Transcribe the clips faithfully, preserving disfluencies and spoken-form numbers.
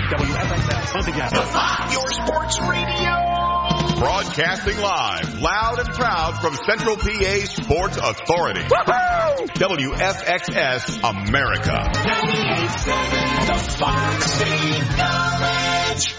W F X S. Once again, your sports radio. Broadcasting live, loud and proud from Central P A Sports Authority. Woo-hoo! W F X S America. ninety-eight point seven, the Fox State Village.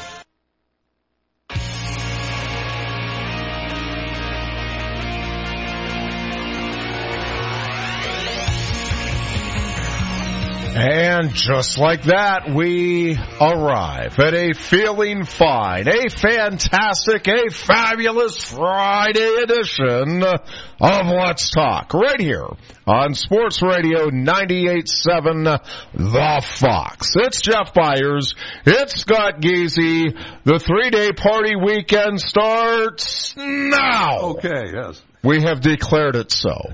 And just like that, we arrive at a feeling fine, a fantastic, a fabulous Friday edition of Let's Talk, right here on Sports Radio ninety-eight point seven, The Fox. It's Jeff Byers. It's Scott Geezy. The three-day party weekend starts now. Okay, yes. We have declared it so.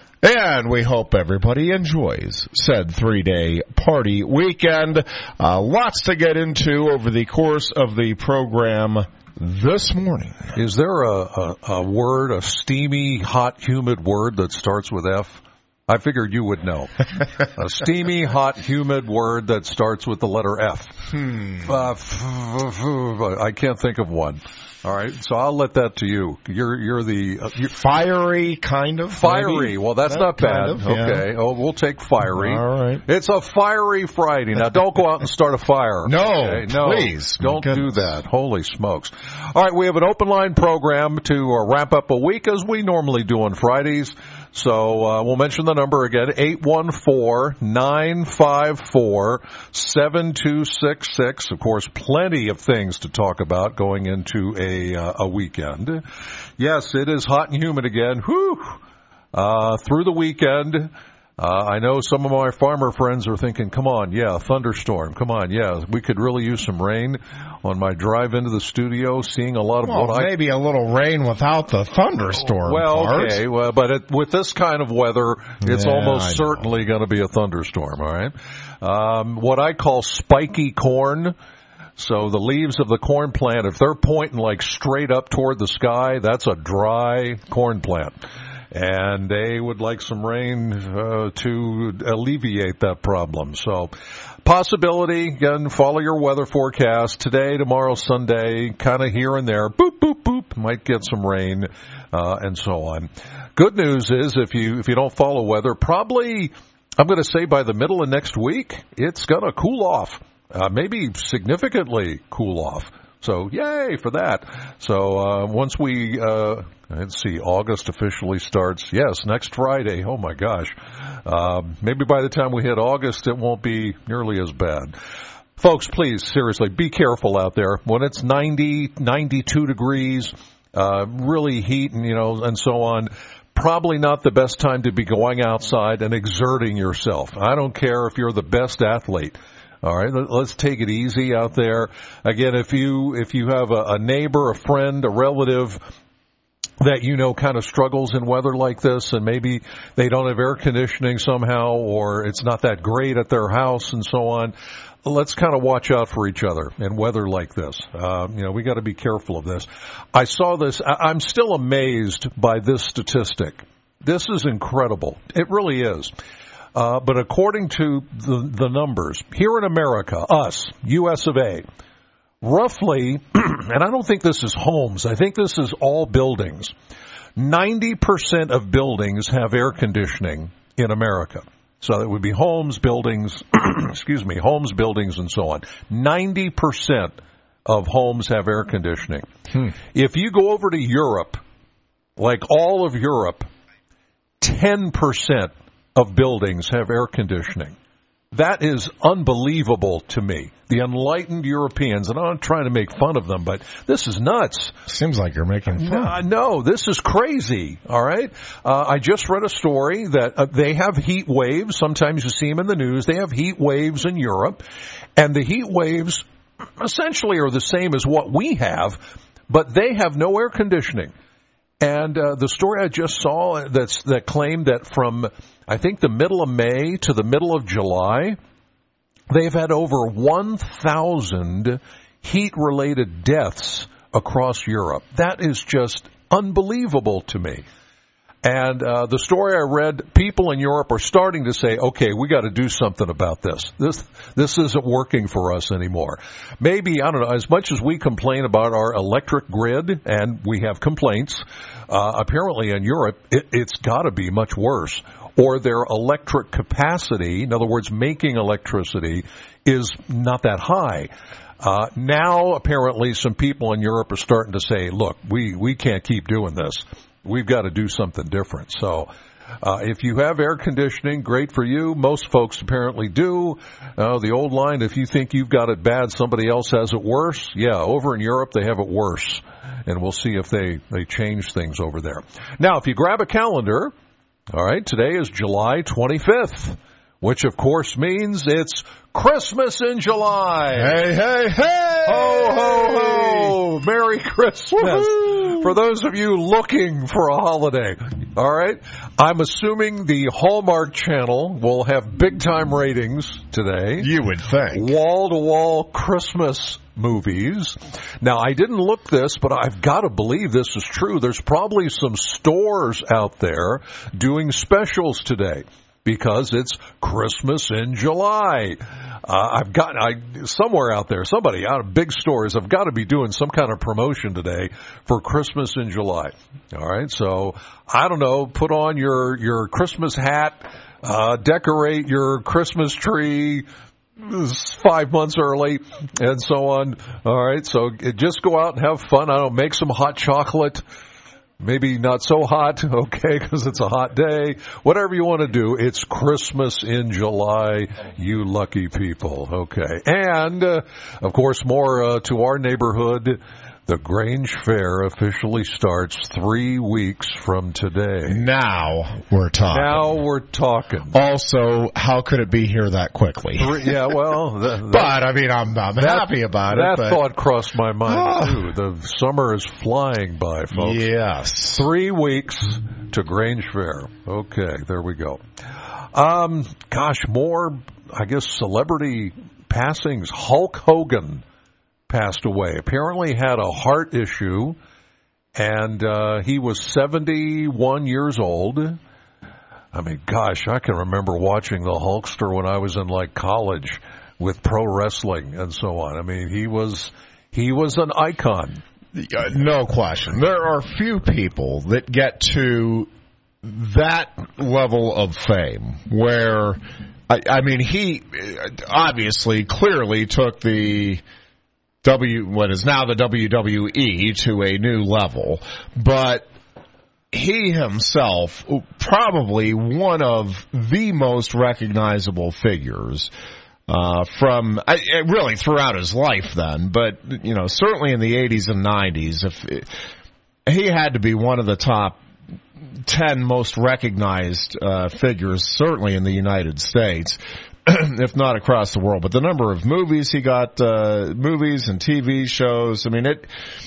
And we hope everybody enjoys said three-day party weekend. Uh, lots to get into over the course of the program this morning. Is there a, a, a word, a steamy, hot, humid word that starts with F? I figured you would know. A steamy, hot, humid word that starts with the letter F. Hmm. Uh, f- f- f- I can't think of one. All right, so I'll let that to you. You're you're the uh, you're fiery kind of fiery. maybe? Well, that's that not bad. Kind of, yeah. Okay, oh, we'll take fiery. All right. It's a fiery Friday. Now, don't go out and start a fire. No, okay? no, please, don't do that. Holy smokes! All right, we have an open line program to uh, wrap up a week as we normally do on Fridays. So uh, we'll mention the number again, eight one four, nine five four, seven two six six. Of course, plenty of things to talk about going into a uh, a weekend. Yes, it is hot and humid again. Whew! Uh, through the weekend. Uh, I know some of my farmer friends are thinking, come on, yeah, thunderstorm. Come on, yeah, we could really use some rain. On my drive into the studio, seeing a lot of well, what I... maybe a little rain without the thunderstorm Well, part. okay, well, but it, with this kind of weather, it's Yeah, almost I certainly going to be a thunderstorm, all right? Um, what I call spiky corn. So the leaves of the corn plant, if they're pointing like straight up toward the sky, that's a dry corn plant. And they would like some rain uh, to alleviate that problem. So possibility, again, follow your weather forecast. Today, tomorrow, Sunday, kind of here and there. Boop, boop, boop. Might get some rain uh, and so on. Good news is if you if you don't follow weather, probably, I'm going to say by the middle of next week, it's going to cool off. Uh, maybe significantly cool off. So, yay for that. So, uh, once we, uh, let's see, August officially starts. Yes, next Friday. Oh, my gosh. Uh, maybe by the time we hit August, it won't be nearly as bad. Folks, please, seriously, be careful out there. When it's ninety, ninety-two degrees, uh, really heat and, you know, and so on, probably not the best time to be going outside and exerting yourself. I don't care if you're the best athlete. All right, let's take it easy out there. Again, if you if you have a, a neighbor, a friend, a relative that you know kind of struggles in weather like this, and maybe they don't have air conditioning somehow, or it's not that great at their house and so on, let's kind of watch out for each other in weather like this. Uh, you know, we got to be careful of this. I saw this. I'm still amazed by this statistic. This is incredible. It really is. Uh, but according to the, the numbers, here in America, us, U S of A, roughly, and I don't think this is homes, I think this is all buildings, ninety percent of buildings have air conditioning in America. So that would be homes, buildings, excuse me, homes, buildings, and so on. ninety percent of homes have air conditioning. Hmm. If you go over to Europe, like all of Europe, ten percent of buildings have air conditioning. That is unbelievable to me. The enlightened Europeans, and I'm not trying to make fun of them, but this is nuts. Seems like you're making fun. Uh, no, this is crazy, all right? Uh, I just read a story that uh, they have heat waves. Sometimes you see them in the news. They have heat waves in Europe, and the heat waves essentially are the same as what we have, but they have no air conditioning. And uh, the story I just saw that's, that claimed that from, I think, the middle of May to the middle of July, they've had over one thousand heat-related deaths across Europe. That is just unbelievable to me. And uh, the story I read, people in Europe are starting to say, okay, we got to do something about this. This this isn't working for us anymore. Maybe, I don't know, as much as we complain about our electric grid, and we have complaints, uh, apparently in Europe, it, it's got to be much worse. Or their electric capacity, in other words, making electricity, is not that high. Uh, now, apparently, some people in Europe are starting to say, look, we, we can't keep doing this. We've got to do something different. So uh, if you have air conditioning, great for you. Most folks apparently do. Uh, the old line, if you think you've got it bad, somebody else has it worse. Yeah, over in Europe, they have it worse. And we'll see if they, they change things over there. Now, if you grab a calendar, all right, today is July twenty-fifth, which, of course, means it's Christmas in July. Hey, hey, hey! Ho, ho, ho! Merry Christmas. Woo-hoo! For those of you looking for a holiday, all right? I'm assuming the Hallmark Channel will have big-time ratings today. You would think. Wall-to-wall Christmas movies. Now, I didn't look this, but I've got to believe this is true. There's probably some stores out there doing specials today, because it's Christmas in July. Uh, I've got I somewhere out there, somebody out of big stores have got to be doing some kind of promotion today for Christmas in July. All right, so I don't know, put on your your Christmas hat, uh, decorate your Christmas tree five months early, and so on. All right, so just go out and have fun. I don't know, make some hot chocolate. Maybe not so hot, okay, because it's a hot day. Whatever you want to do, it's Christmas in July, you lucky people, okay. And, uh, of course, more uh, to our neighborhood. The Grange Fair officially starts three weeks from today. Now we're talking. Now we're talking. Also, how could it be here that quickly? Yeah, well, that, that, but I mean, I'm, I'm that, happy about that it. That but... thought crossed my mind too. The summer is flying by, folks. Yes, three weeks to Grange Fair. Okay, there we go. Um, gosh, more, I guess, celebrity passings. Hulk Hogan passed away. Apparently had a heart issue, and uh, he was seventy-one years old. I mean, gosh, I can remember watching the Hulkster when I was in like college with pro wrestling and so on. I mean, he was he was an icon. Uh, no question. There are few people that get to that level of fame where, I, I mean, he obviously clearly took the W, what is now the W W E to a new level, but he himself, probably one of the most recognizable figures uh, from, I, really throughout his life then, but, you know, certainly in the eighties and nineties, if it, he had to be one of the top ten most recognized uh, figures, certainly in the United States, if not across the world. But the number of movies he got, uh, movies and T V shows, I mean, it,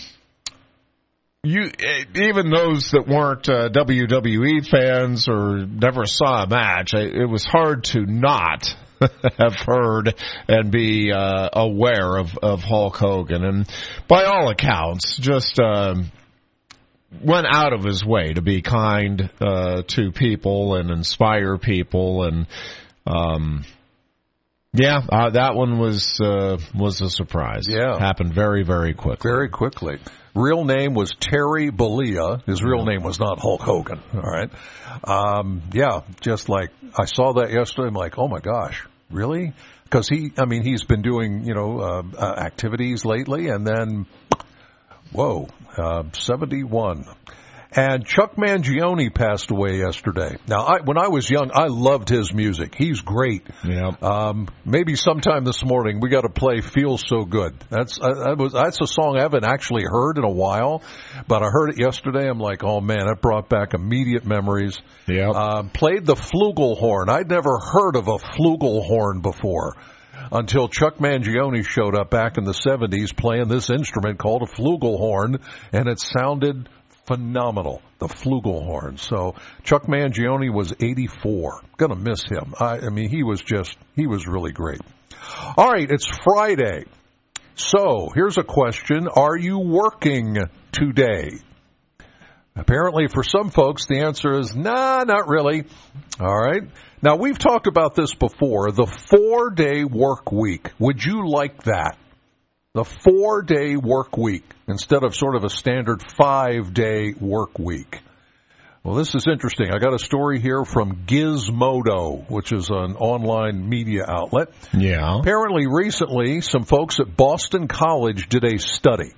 you, even those that weren't uh, W W E fans or never saw a match, it was hard to not have heard and be uh, aware of, of Hulk Hogan. And by all accounts, just um, went out of his way to be kind uh, to people and inspire people. And um Yeah, uh, that one was uh, was a surprise. Yeah. Happened very, very quickly. Very quickly. Real name was Terry Bollea. His real name was not Hulk Hogan, all right? Um, yeah, just like I saw that yesterday, I'm like, oh, my gosh, really? Because he, I mean, he's been doing, you know, uh, uh, activities lately, and then, whoa, uh, seventy-one. And Chuck Mangione passed away yesterday. Now, I, when I was young, I loved his music. He's great. Yeah. Um, maybe sometime this morning we got to play "Feels So Good." That's uh, that was that's a song I haven't actually heard in a while, but I heard it yesterday. I'm like, oh man, it brought back immediate memories. Yeah. Uh, played the flugelhorn. I'd never heard of a flugelhorn before until Chuck Mangione showed up back in the seventies playing this instrument called a flugelhorn, and it sounded phenomenal, the flugelhorn. So Chuck Mangione was eighty-four. Gonna miss him. I, I mean, he was just, he was really great. All right, it's Friday. So here's a question. Are you working today? Apparently, for some folks, the answer is, nah, not really. All right. Now, we've talked about this before, the four-day work week. Would you like that? The four-day work week instead of sort of a standard five-day work week. Well, this is interesting. I got a story here from Gizmodo, which is an online media outlet. Yeah. Apparently, recently, some folks at Boston College did a study.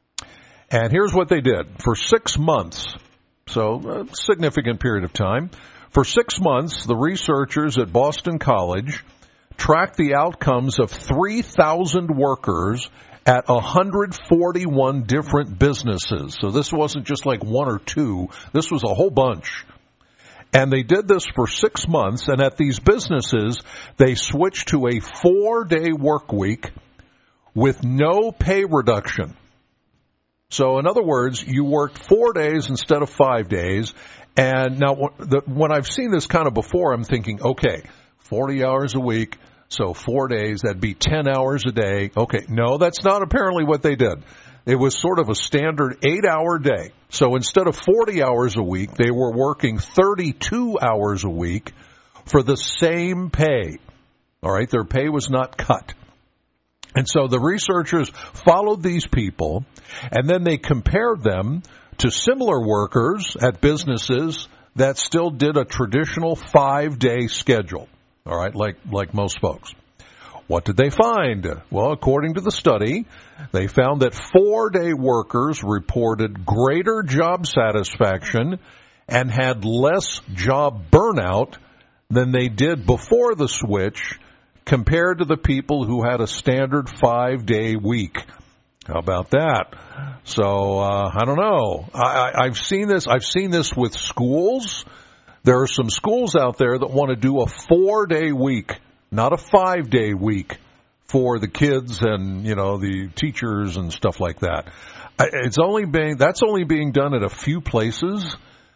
And here's what they did. For six months, so a significant period of time, for six months, the researchers at Boston College tracked the outcomes of three thousand workers at one hundred forty-one different businesses. So this wasn't just like one or two. This was a whole bunch. And they did this for six months, and at these businesses, they switched to a four-day work week with no pay reduction. So in other words, you worked four days instead of five days. And now when I've seen this kind of before, I'm thinking, okay, forty hours a week, so four days, that'd be ten hours a day. Okay, no, that's not apparently what they did. It was sort of a standard eight-hour day. So instead of forty hours a week, they were working thirty-two hours a week for the same pay. All right, their pay was not cut. And so the researchers followed these people, and then they compared them to similar workers at businesses that still did a traditional five-day schedule. All right, like like most folks. What did they find? Well, according to the study, they found that four-day workers reported greater job satisfaction and had less job burnout than they did before the switch compared to the people who had a standard five-day week. How about that? So, uh, I don't know. I, I, I've seen this. I've seen this with schools. There are some schools out there that want to do a four-day week, not a five-day week for the kids and, you know, the teachers and stuff like that. It's only being, that's only being done at a few places,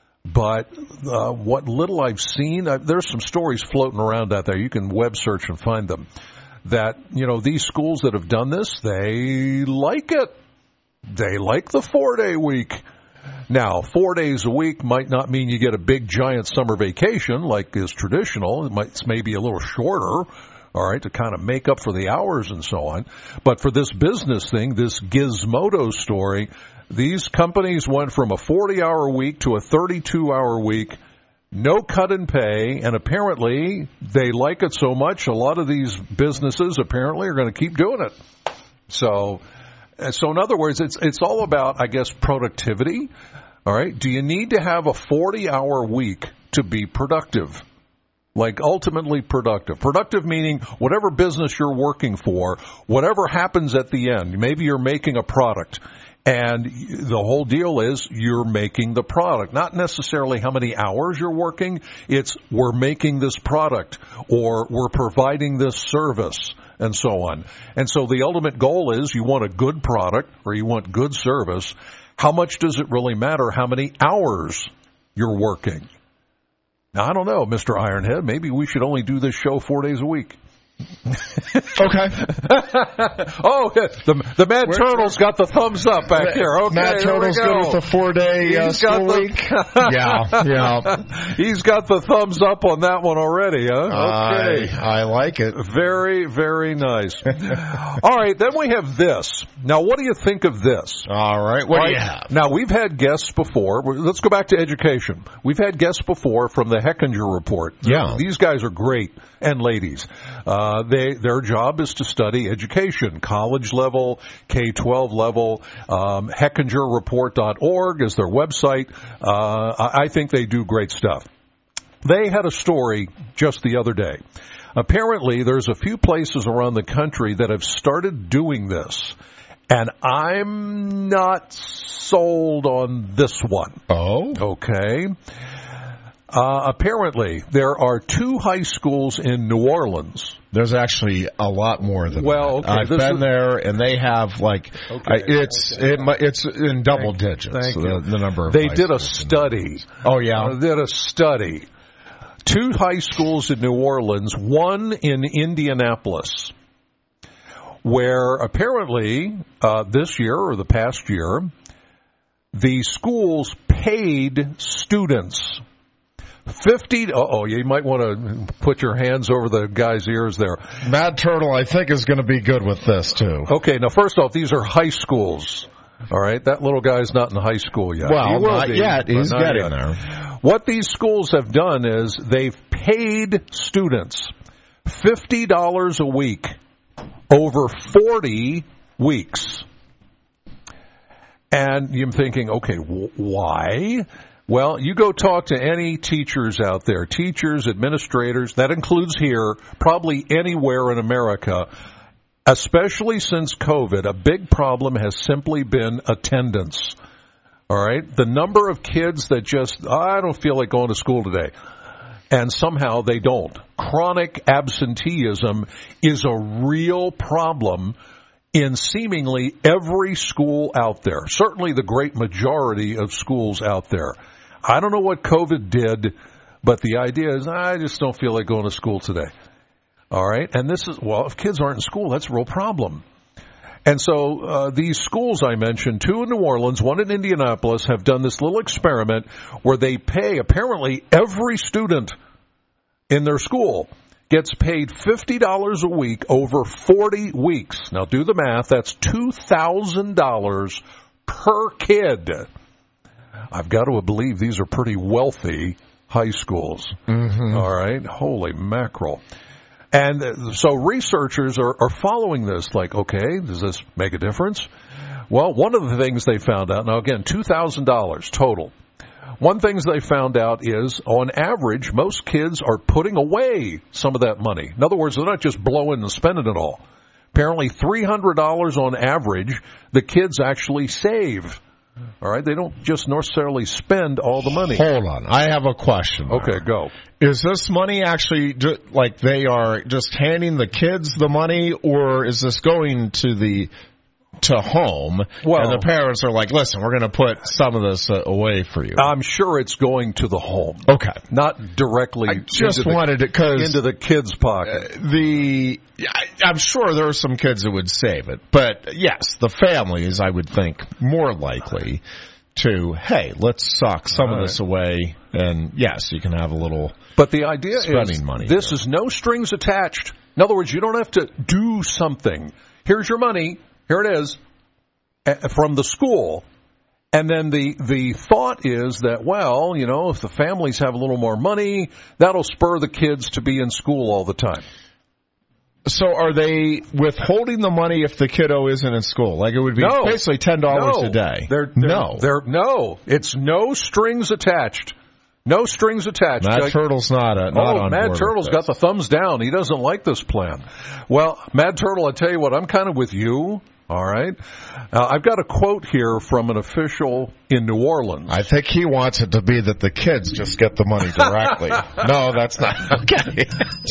but uh, what little I've seen, uh, there's some stories floating around out there. You can web search and find them. That, you know, these schools that have done this, they like it. They like the four-day week. Now, four days a week might not mean you get a big, giant summer vacation like is traditional. It might, it's maybe a little shorter, all right, to kind of make up for the hours and so on. But for this business thing, this Gizmodo story, these companies went from a forty-hour week to a thirty-two hour week, no cut in pay, and apparently they like it so much, a lot of these businesses apparently are going to keep doing it. So... So in other words, it's it's all about, I guess, productivity. All right. Do you need to have a forty-hour week to be productive? Like ultimately productive. Productive meaning whatever business you're working for, whatever happens at the end. Maybe you're making a product, and the whole deal is you're making the product. Not necessarily how many hours you're working. It's we're making this product or we're providing this service. And so on. And so the ultimate goal is you want a good product or you want good service. How much does it really matter how many hours you're working? Now, I don't know, Mister Ironhead. Maybe we should only do this show four days a week. Okay. Oh, the the Mad Where's Turtle's got the thumbs up back here. Okay, Mad Turtle's go. good with the four-day uh, school the, week. yeah, yeah. He's got the thumbs up on that one already, huh? Okay. I, I like it. Very, very nice. All right, then we have this. Now, what do you think of this? All right, what All right, do you have? Now, we've had guests before. Let's go back to education. We've had guests before from the Hechinger Report. Yeah. These guys are great, and ladies. Uh, they their job is to study education, college level, K twelve level. Um, Hechinger Report dot org is their website. Uh, I think they do great stuff. They had a story just the other day. Apparently, there's a few places around the country that have started doing this, and I'm not sold on this one. Oh? Okay. Uh, apparently, there are two high schools in New Orleans. There's actually a lot more than well, that. Okay, I've been is... there, and they have like okay, I, it's okay. it, it's in double Thank, digits. thank the, the number of they high did a schools study. Oh yeah, uh, did a study. Two high schools in New Orleans, one in Indianapolis, where apparently uh, this year or the past year, the schools paid students. fifty, uh-oh, you might want to put your hands over the guy's ears there. Mad Turtle, I think, is going to be good with this, too. Okay, now, first off, these are high schools. All right, that little guy's not in high school yet. Well, he will not be, yet. He's not getting yet. there. What these schools have done is they've paid students fifty dollars a week over forty weeks. And you're thinking, okay, wh- why? Well, you go talk to any teachers out there, teachers, administrators, that includes here, probably anywhere in America, especially since COVID, a big problem has simply been attendance. All right? The number of kids that just, I don't feel like going to school today, and somehow they don't. Chronic absenteeism is a real problem in seemingly every school out there, certainly the great majority of schools out there. I don't know what COVID did, but the idea is I just don't feel like going to school today. All right? And this is, well, if kids aren't in school, that's a real problem. And so uh, these schools I mentioned, two in New Orleans, one in Indianapolis, have done this little experiment where they pay, apparently every student in their school gets paid fifty dollars a week over forty weeks. Now do the math, that's two thousand dollars per kid. I've got to believe these are pretty wealthy high schools. Mm-hmm. All right, holy mackerel. And so researchers are, are following this, like, okay, does this make a difference? Well, one of the things they found out, now again, two thousand dollars total. One thing they found out is, on average, most kids are putting away some of that money. In other words, they're not just blowing and spending it all. Apparently, three hundred dollars on average, the kids actually save. All right, they don't just necessarily spend all the money. Hold on, I have a question. Okay, go. Is this money actually ju- like they are just handing the kids the money, or is this going to the to home, well, and the parents are like, listen, we're going to put some of this uh, away for you? I'm sure it's going to the home. Okay. Not directly I just into, wanted the, it cause into the kids' pocket. Uh, the I, I'm sure there are some kids that would save it, but yes, the families, I would think, more likely to, hey, let's sock some All of right. this away, and yes, you can have a little But the idea spending is money this there. is no strings attached. In other words, you don't have to do something. Here's your money. Here it is uh, from the school. And then the, the thought is that, well, you know, if the families have a little more money, that'll spur the kids to be in school all the time. So are they withholding the money if the kiddo isn't in school? Like it would be No. basically ten dollars no. a day. They're, they're, no. They're, no. It's no strings attached. No strings attached. Mad Like, Turtle's not, a, not oh, on Mad board Turtle's with got the this. thumbs down. He doesn't like this plan. Well, Mad Turtle, I tell you what, I'm kind of with you. All right. Uh, I've got a quote here from an official in New Orleans. I think he wants it to be that the kids just get the money directly. No, that's not okay.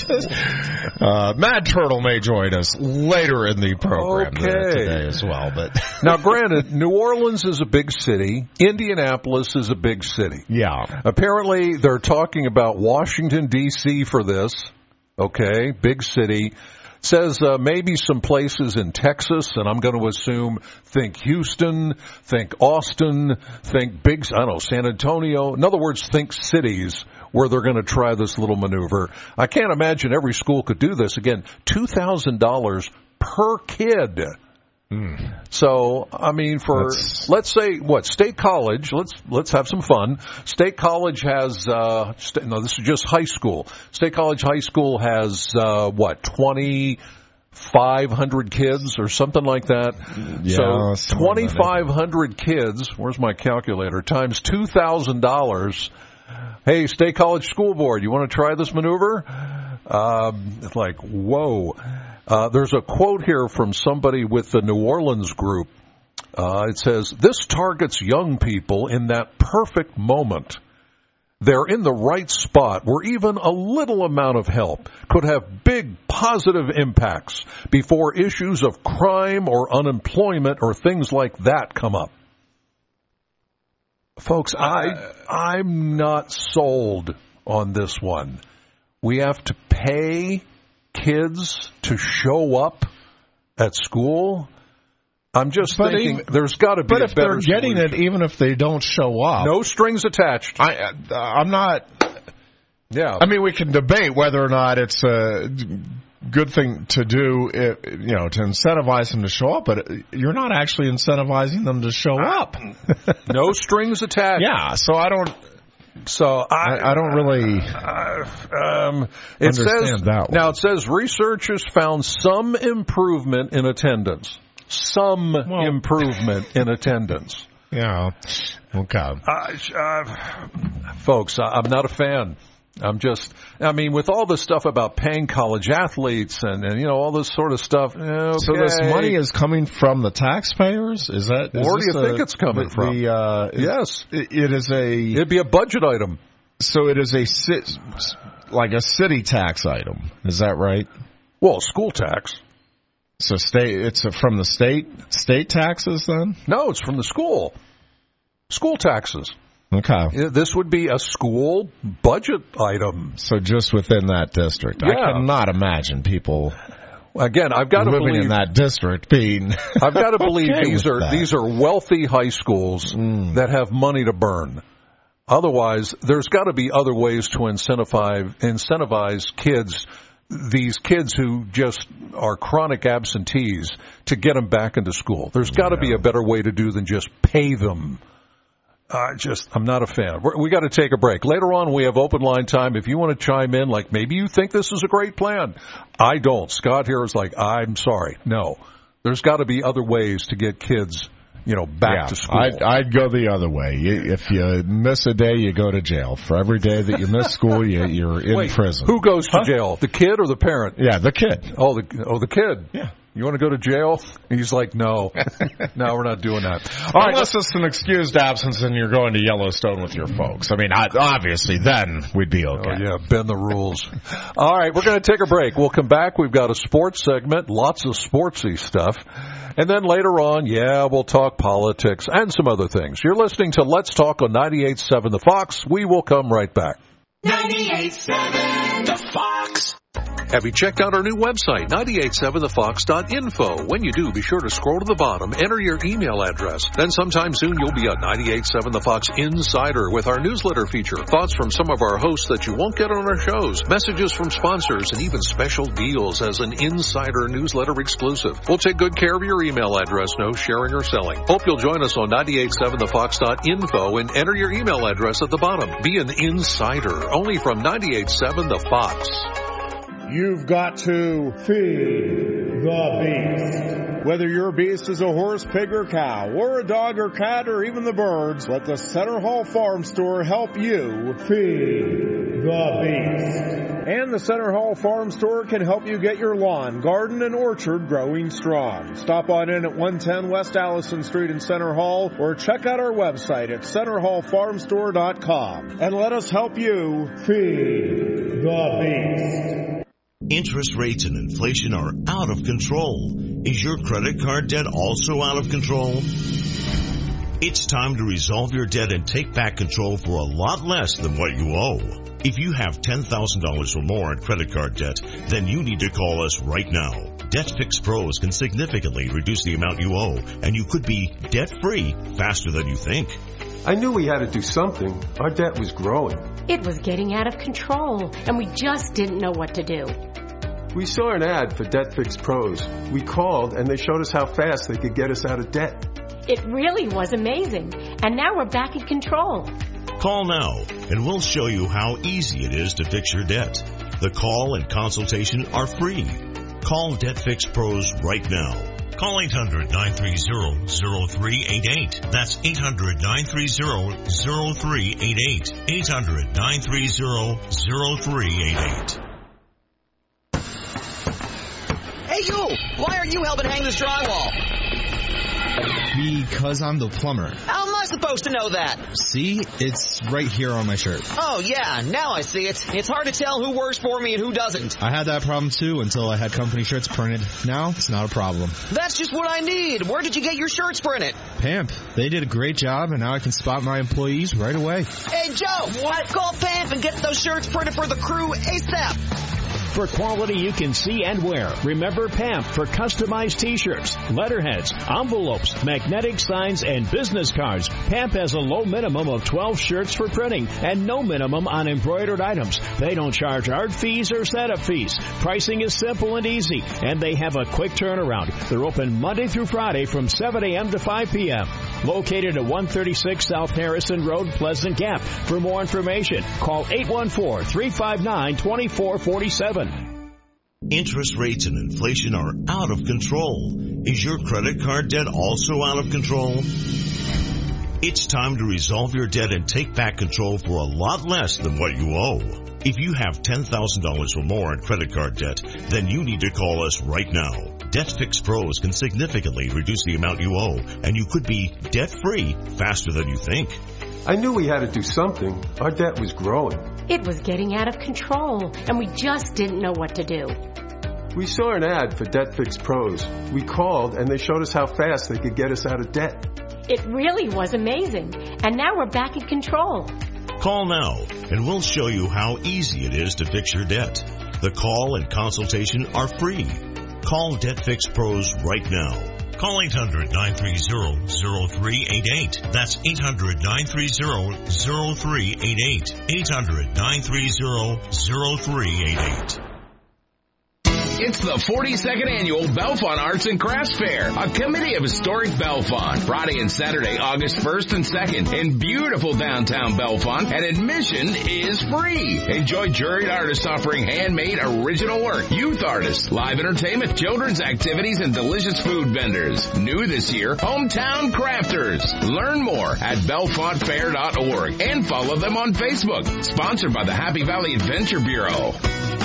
uh, Mad Turtle may join us later in the program Okay. today as well. But Now, granted, New Orleans is a big city. Indianapolis is a big city. yeah, Apparently, they're talking about Washington, D C for this. Okay, big city. Says uh, maybe some places in Texas, and I'm going to assume think Houston, think Austin, think big, I don't know, San Antonio. In other words, think cities where they're going to try this little maneuver. I can't imagine every school could do this. Again, two thousand dollars per kid. Mm. So, I mean, for, That's... let's say, what, State College, let's let's have some fun. State College has, uh, st- no, this is just high school. State College High School has, uh, what, twenty-five hundred kids or something like that? Yeah, so, twenty-five hundred kids, where's my calculator, times two thousand dollars. Hey, State College School Board, you want to try this maneuver? Um, it's like, whoa. Uh, there's a quote here from somebody with the New Orleans group. Uh, it says, this targets young people in that perfect moment. They're in the right spot where even a little amount of help could have big positive impacts before issues of crime or unemployment or things like that come up. Folks, I, I'm not sold on this one. We have to pay kids to show up at school. I'm just But thinking even- there's got to be But a if they're better getting solution. it, even if they don't show up, No strings attached. I, uh, I'm not. Yeah. I mean, we can debate whether or not it's a good thing to do, if, you know, to incentivize them to show up, but you're not actually incentivizing them to show up. No strings attached. Yeah, so I don't. So I, I, I don't really. Uh, um, it Understand says that one. now. It says researchers found some improvement in attendance. Some Well- improvement in attendance. Yeah. Okay. Uh, uh, folks, I, I'm not a fan. I'm just, I mean, with all this stuff about paying college athletes and, and you know, all this sort of stuff. Okay. So this money is coming from the taxpayers? Is that? Is Where do this you a- think it's coming the, from? The, uh, Yes. It, it is a. It'd be a budget item. So it is a ci- like a city tax item. Is that right? Well, school tax. So state. It's from the state state taxes then. No, it's from the school. School taxes. Okay. Yeah, This would be a school budget item. So just within that district, I Yeah. cannot imagine people Again, I've got to living believe in that district being. I've got to believe okay these with are that. these are wealthy high schools Mm. that have money to burn. Otherwise, there's got to be other ways to incentivize incentivize kids, these kids who just are chronic absentees, to get them back into school. There's got to be a better way to do than just pay them. I just, I'm not a fan. We're, we got to take a break. Later on, we have open line time. If you want to chime in, like maybe you think this is a great plan. I don't. Scott here is like, I'm sorry. No. There's got to be other ways to get kids, you know, back Yeah, to school. I'd, I'd go the other way. You, if you miss a day, you go to jail. For every day that you miss school, you, you're in Wait, prison. who goes to jail? The kid or the parent? Yeah, the kid. Oh, the oh the kid. Yeah. You want to go to jail? He's like, no, no, we're not doing that. All right, Unless it's an excused absence and you're going to Yellowstone with your folks. I mean, I, obviously, then we'd be okay. Oh, yeah, bend the rules. All right, we're going to take a break. We'll come back. We've got a sports segment, lots of sportsy stuff. And then later on, yeah, we'll talk politics and some other things. You're listening to Let's Talk on ninety-eight point seven The Fox. We will come right back. ninety-eight point seven The Fox. Have you checked out our new website, nine eight seven the fox dot info? When you do, be sure to scroll to the bottom, enter your email address. Then sometime soon you'll be a ninety-eight point seven The Fox Insider with our newsletter feature. Thoughts from some of our hosts that you won't get on our shows. Messages from sponsors and even special deals as an insider newsletter exclusive. We'll take good care of your email address, no sharing or selling. Hope you'll join us on nine eight seven the fox dot info and enter your email address at the bottom. Be an insider, only from ninety-eight point seven The Fox. You've got to feed the beast. Whether your beast is a horse, pig, or cow, or a dog or cat, or even the birds, let the Center Hall Farm Store help you feed the beast. And the Center Hall Farm Store can help you get your lawn, garden, and orchard growing strong. Stop on in at one ten West Allison Street in Center Hall, or check out our website at center hall farm store dot com. And let us help you feed the beast. Interest rates and inflation are out of control. Is your credit card debt also out of control? It's time to resolve your debt and take back control for a lot less than what you owe. If you have ten thousand dollars or more in credit card debt, then you need to call us right now. DebtFix Pros can significantly reduce the amount you owe, and you could be debt-free faster than you think. I knew we had to do something. Our debt was growing. It was getting out of control, and we just didn't know what to do. We saw an ad for DebtFix Pros. We called, and they showed us how fast they could get us out of debt. It really was amazing, and now we're back in control. Call now, and we'll show you how easy it is to fix your debt. The call and consultation are free. Call DebtFix Pros right now. Call eight hundred nine three zero zero three eight eight. That's eight hundred nine three zero zero three eight eight. eight hundred nine three zero zero three eight eight. Hey, you! Why are you helping hang this drywall? Because I'm the plumber. How am I supposed to know that? See? It's right here on my shirt. Oh, yeah, now I see it. It's hard to tell who works for me and who doesn't. I had that problem too until I had company shirts printed. Now, it's not a problem. That's just what I need. Where did you get your shirts printed? Pamp. They did a great job, and now I can spot my employees right away. Hey, Joe! What? Call Pamp and get those shirts printed for the crew ASAP. for quality you can see and wear. Remember P A M P for customized t-shirts, letterheads, envelopes, magnetic signs, and business cards. P A M P has a low minimum of twelve shirts for printing and no minimum on embroidered items. They don't charge art fees or setup fees. Pricing is simple and easy, and they have a quick turnaround. They're open Monday through Friday from seven a.m. to five p.m. Located at one thirty-six South Harrison Road, Pleasant Gap. For more information, call eight one four, three five nine, two four four seven. Interest rates and inflation are out of control. Is your credit card debt also out of control? It's time to resolve your debt and take back control for a lot less than what you owe. If you have ten thousand dollars or more in credit card debt, then you need to call us right now. DebtFix Pros can significantly reduce the amount you owe, and you could be debt-free faster than you think. I knew we had to do something. Our debt was growing. It was getting out of control, and we just didn't know what to do. We saw an ad for DebtFix Pros. We called, and they showed us how fast they could get us out of debt. It really was amazing, and now we're back in control. Call now, and we'll show you how easy it is to fix your debt. The call and consultation are free. Call DebtFix Pros right now. Call eight hundred, nine three zero, zero three eight eight. That's eight hundred, nine three zero, zero three eight eight. eight hundred, nine three zero, zero three eight eight. It's the forty-second Annual Bellefonte Arts and Crafts Fair, a committee of historic Bellefonte. Friday and Saturday, August first and second, in beautiful downtown Bellefonte, and admission is free. Enjoy juried artists offering handmade original work, youth artists, live entertainment, children's activities, and delicious food vendors. New this year, hometown crafters. Learn more at bellefonte fair dot org and follow them on Facebook. Sponsored by the Happy Valley Adventure Bureau.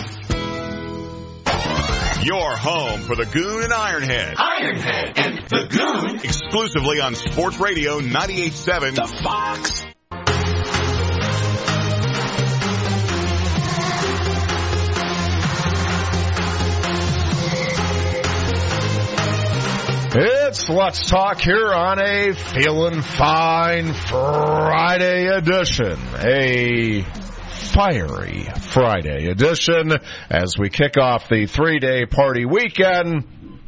Your home for the Goon and Ironhead. Ironhead and the Goon. Exclusively on Sports Radio ninety-eight point seven. The Fox. It's Let's Talk here on a Feelin' Fine Friday edition. A fiery Friday edition as we kick off the three-day party weekend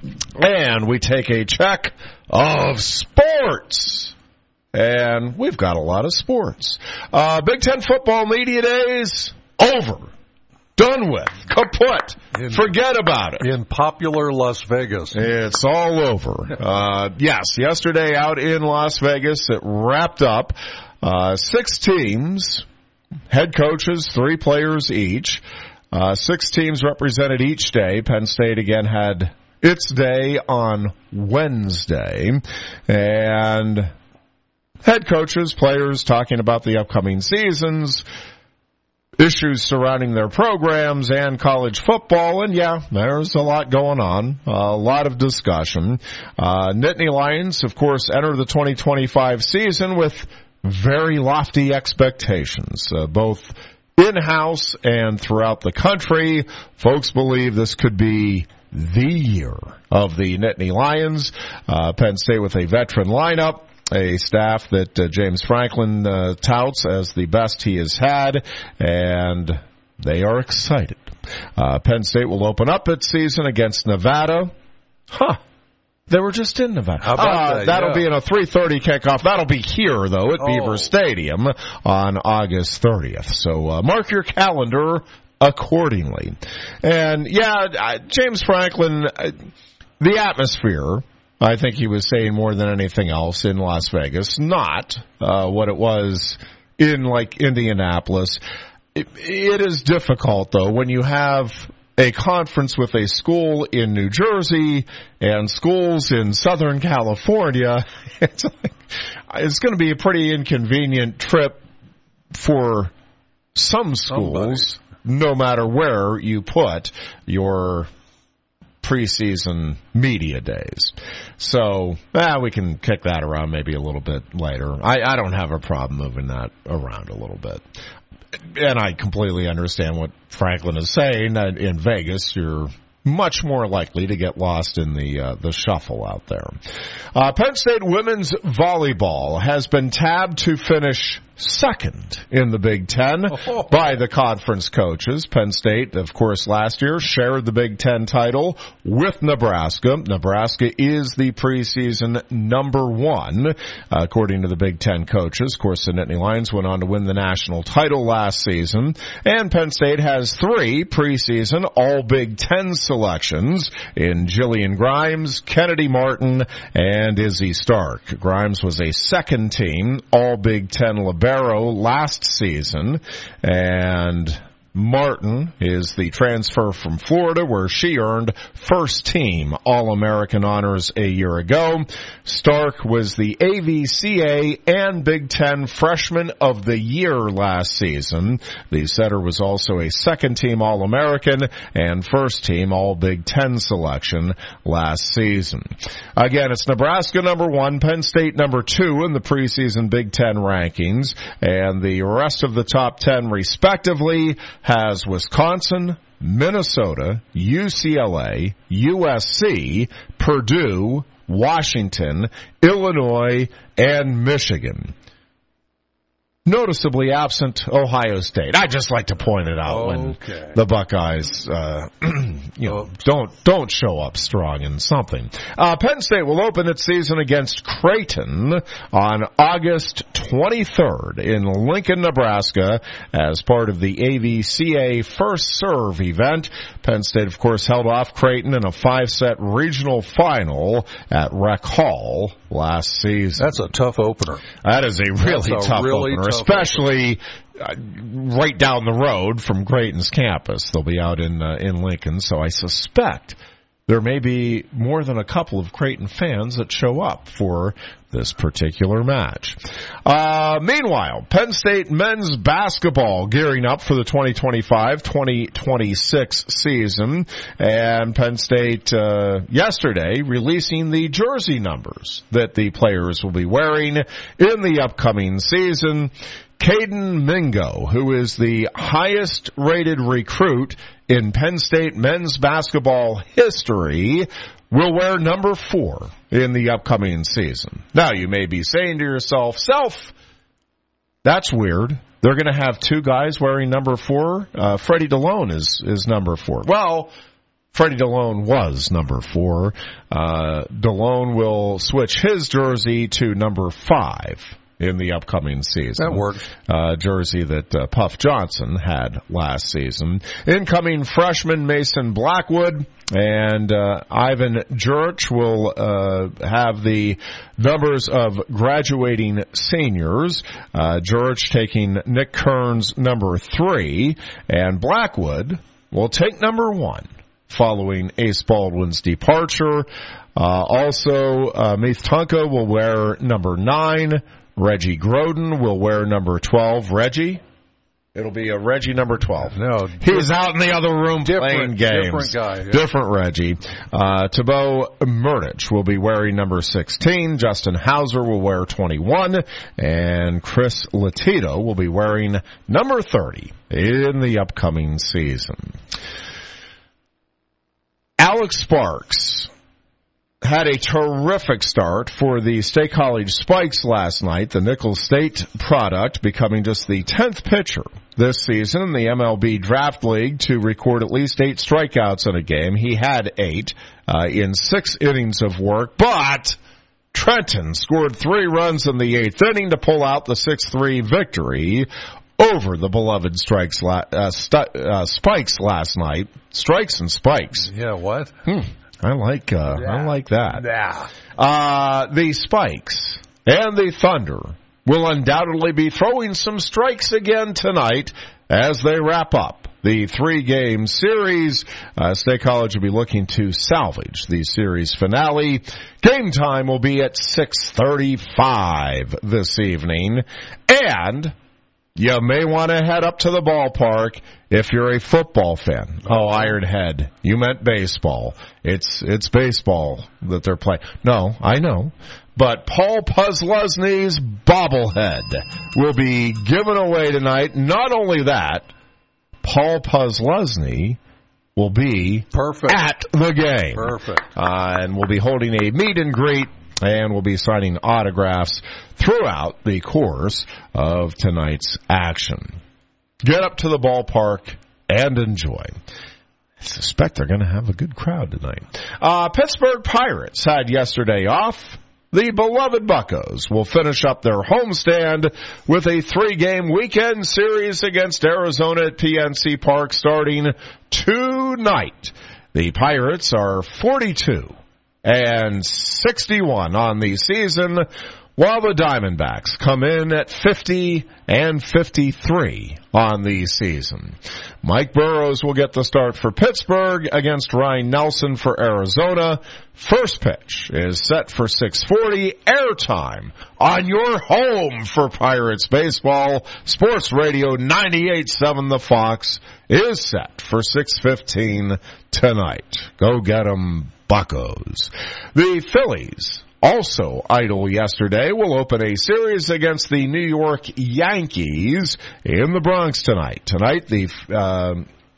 and we take a check of sports. And we've got a lot of sports. Uh, Big Ten football media days over. Done with. Kaput. In, Forget about it. In popular Las Vegas. It's all over. Uh, yes, yesterday out in Las Vegas, it wrapped up. Uh, six teams, head coaches, three players each. Uh, six teams represented each day. Penn State again had its day on Wednesday. And head coaches, players talking about the upcoming seasons, issues surrounding their programs and college football, and yeah, there's a lot going on, a lot of discussion. Uh, Nittany Lions, of course, enter the twenty twenty-five season with very lofty expectations, uh, both in-house and throughout the country. Folks believe this could be the year of the Nittany Lions. Uh, Penn State with a veteran lineup, a staff that uh, James Franklin uh, touts as the best he has had, and they are excited. Uh, Penn State will open up its season against Nevada. Huh. They were just in Nevada. How about uh, that? That'll Yeah. be in a three thirty kickoff. That'll be here, though, at Oh. Beaver Stadium on August thirtieth. So uh, mark your calendar accordingly. And, yeah, uh, James Franklin, uh, the atmosphere, I think he was saying more than anything else in Las Vegas, not uh, what it was in, like, Indianapolis. It, it is difficult, though, when you have a conference with a school in New Jersey and schools in Southern California. It's, like, it's going to be a pretty inconvenient trip for some schools, Somebody. no matter where you put your preseason media days. So, eh, we can kick that around maybe a little bit later. I, I don't have a problem moving that around a little bit. And I completely understand what Franklin is saying. In Vegas, you're much more likely to get lost in the uh, the shuffle out there. Uh, Penn State women's volleyball has been tabbed to finish second in the Big Ten oh. by the conference coaches. Penn State, of course, last year shared the Big Ten title with Nebraska. Nebraska is the preseason number one, uh, according to the Big Ten coaches. Of course, the Nittany Lions went on to win the national title last season. And Penn State has three preseason all Big Ten selections in Jillian Grimes, Kennedy Martin, and Izzy Stark. Grimes was a second team all Big Ten libero last season, and Martin is the transfer from Florida, where she earned first-team All-American honors a year ago. Stark was the A V C A and Big Ten Freshman of the Year last season. The setter was also a second-team All-American and first-team All-Big Ten selection last season. Again, it's Nebraska number one, Penn State number two in the preseason Big Ten rankings, and the rest of the top ten, respectively, has Wisconsin, Minnesota, U C L A, U S C, Purdue, Washington, Illinois, and Michigan. Noticeably absent Ohio State. I just like to point it out when okay. the Buckeyes, uh, you know, don't don't show up strong in something. Uh, Penn State will open its season against Creighton on August twenty-third in Lincoln, Nebraska, as part of the A V C A First Serve event. Penn State, of course, held off Creighton in a five-set regional final at Rec Hall last season. That's a tough opener. That is a really That's a tough really opener, tough especially uh, right down the road from Creighton's campus. They'll be out in uh, in Lincoln, so I suspect there may be more than a couple of Creighton fans that show up for this particular match. Uh, meanwhile, Penn State men's basketball gearing up for the twenty twenty-five twenty twenty-six season, and Penn State uh, yesterday releasing the jersey numbers that the players will be wearing in the upcoming season. Caden Mingo, who is the highest rated recruit in Penn State men's basketball history, will wear number four in the upcoming season. Now, you may be saying to yourself, Self, that's weird. They're going to have two guys wearing number four. Uh, Freddie DeLone is, is number four. Well, Freddie DeLone was number four. Uh, DeLone will switch his jersey to number five in the upcoming season. That worked. Uh, jersey that uh, Puff Johnson had last season. Incoming freshman Mason Blackwood and uh, Ivan Jurich will uh, have the numbers of graduating seniors. Uh, Jurich taking Nick Kern's number three, and Blackwood will take number one following Ace Baldwin's departure. Uh, also, uh, Meath Tunka will wear number nine. Reggie Groden will wear number twelve. Reggie? It'll be a Reggie number twelve. No. He's out in the other room playing games. Different guy. Yeah. Different Reggie. Uh, Tebow Murdich will be wearing number sixteen. Justin Hauser will wear twenty-one. And Chris Latito will be wearing number thirty in the upcoming season. Alex Sparks had a terrific start for the State College Spikes last night, the Nicholls State product, becoming just the tenth pitcher this season in the M L B Draft League to record at least eight strikeouts in a game. He had eight uh, in six innings of work, but Trenton scored three runs in the eighth inning to pull out the six three victory over the beloved strikes la- uh, st- uh, Spikes last night. Strikes and Spikes. Yeah, what? Hmm. I like uh, yeah. I like that. Yeah. Uh, the Spikes and the Thunder will undoubtedly be throwing some strikes again tonight as they wrap up the three-game series. Uh, State College will be looking to salvage the series finale. Game time will be at six thirty-five this evening, and you may want to head up to the ballpark if you're a football fan. Oh, Ironhead, you meant baseball. It's it's baseball that they're playing. No, I know. But Paul Posluszny's bobblehead will be given away tonight. Not only that, Paul Posluszny will be Perfect. at the game. Perfect. Uh, and we'll be holding a meet and greet and will be signing autographs throughout the course of tonight's action. Get up to the ballpark and enjoy. I suspect they're going to have a good crowd tonight. Uh, Pittsburgh Pirates had yesterday off. The beloved Buccos will finish up their homestand with a three-game weekend series against Arizona at P N C Park starting tonight. The Pirates are forty-two and sixty-one on the season, while the Diamondbacks come in at fifty and fifty-three on the season. Mike Burrows will get the start for Pittsburgh against Ryan Nelson for Arizona. First pitch is set for six forty. Airtime on your home for Pirates baseball. Sports Radio ninety-eight point seven The Fox is set for six fifteen tonight. Go get 'em, Buccos. The Phillies, also idle yesterday, will open a series against the New York Yankees in the Bronx tonight. Tonight, the uh,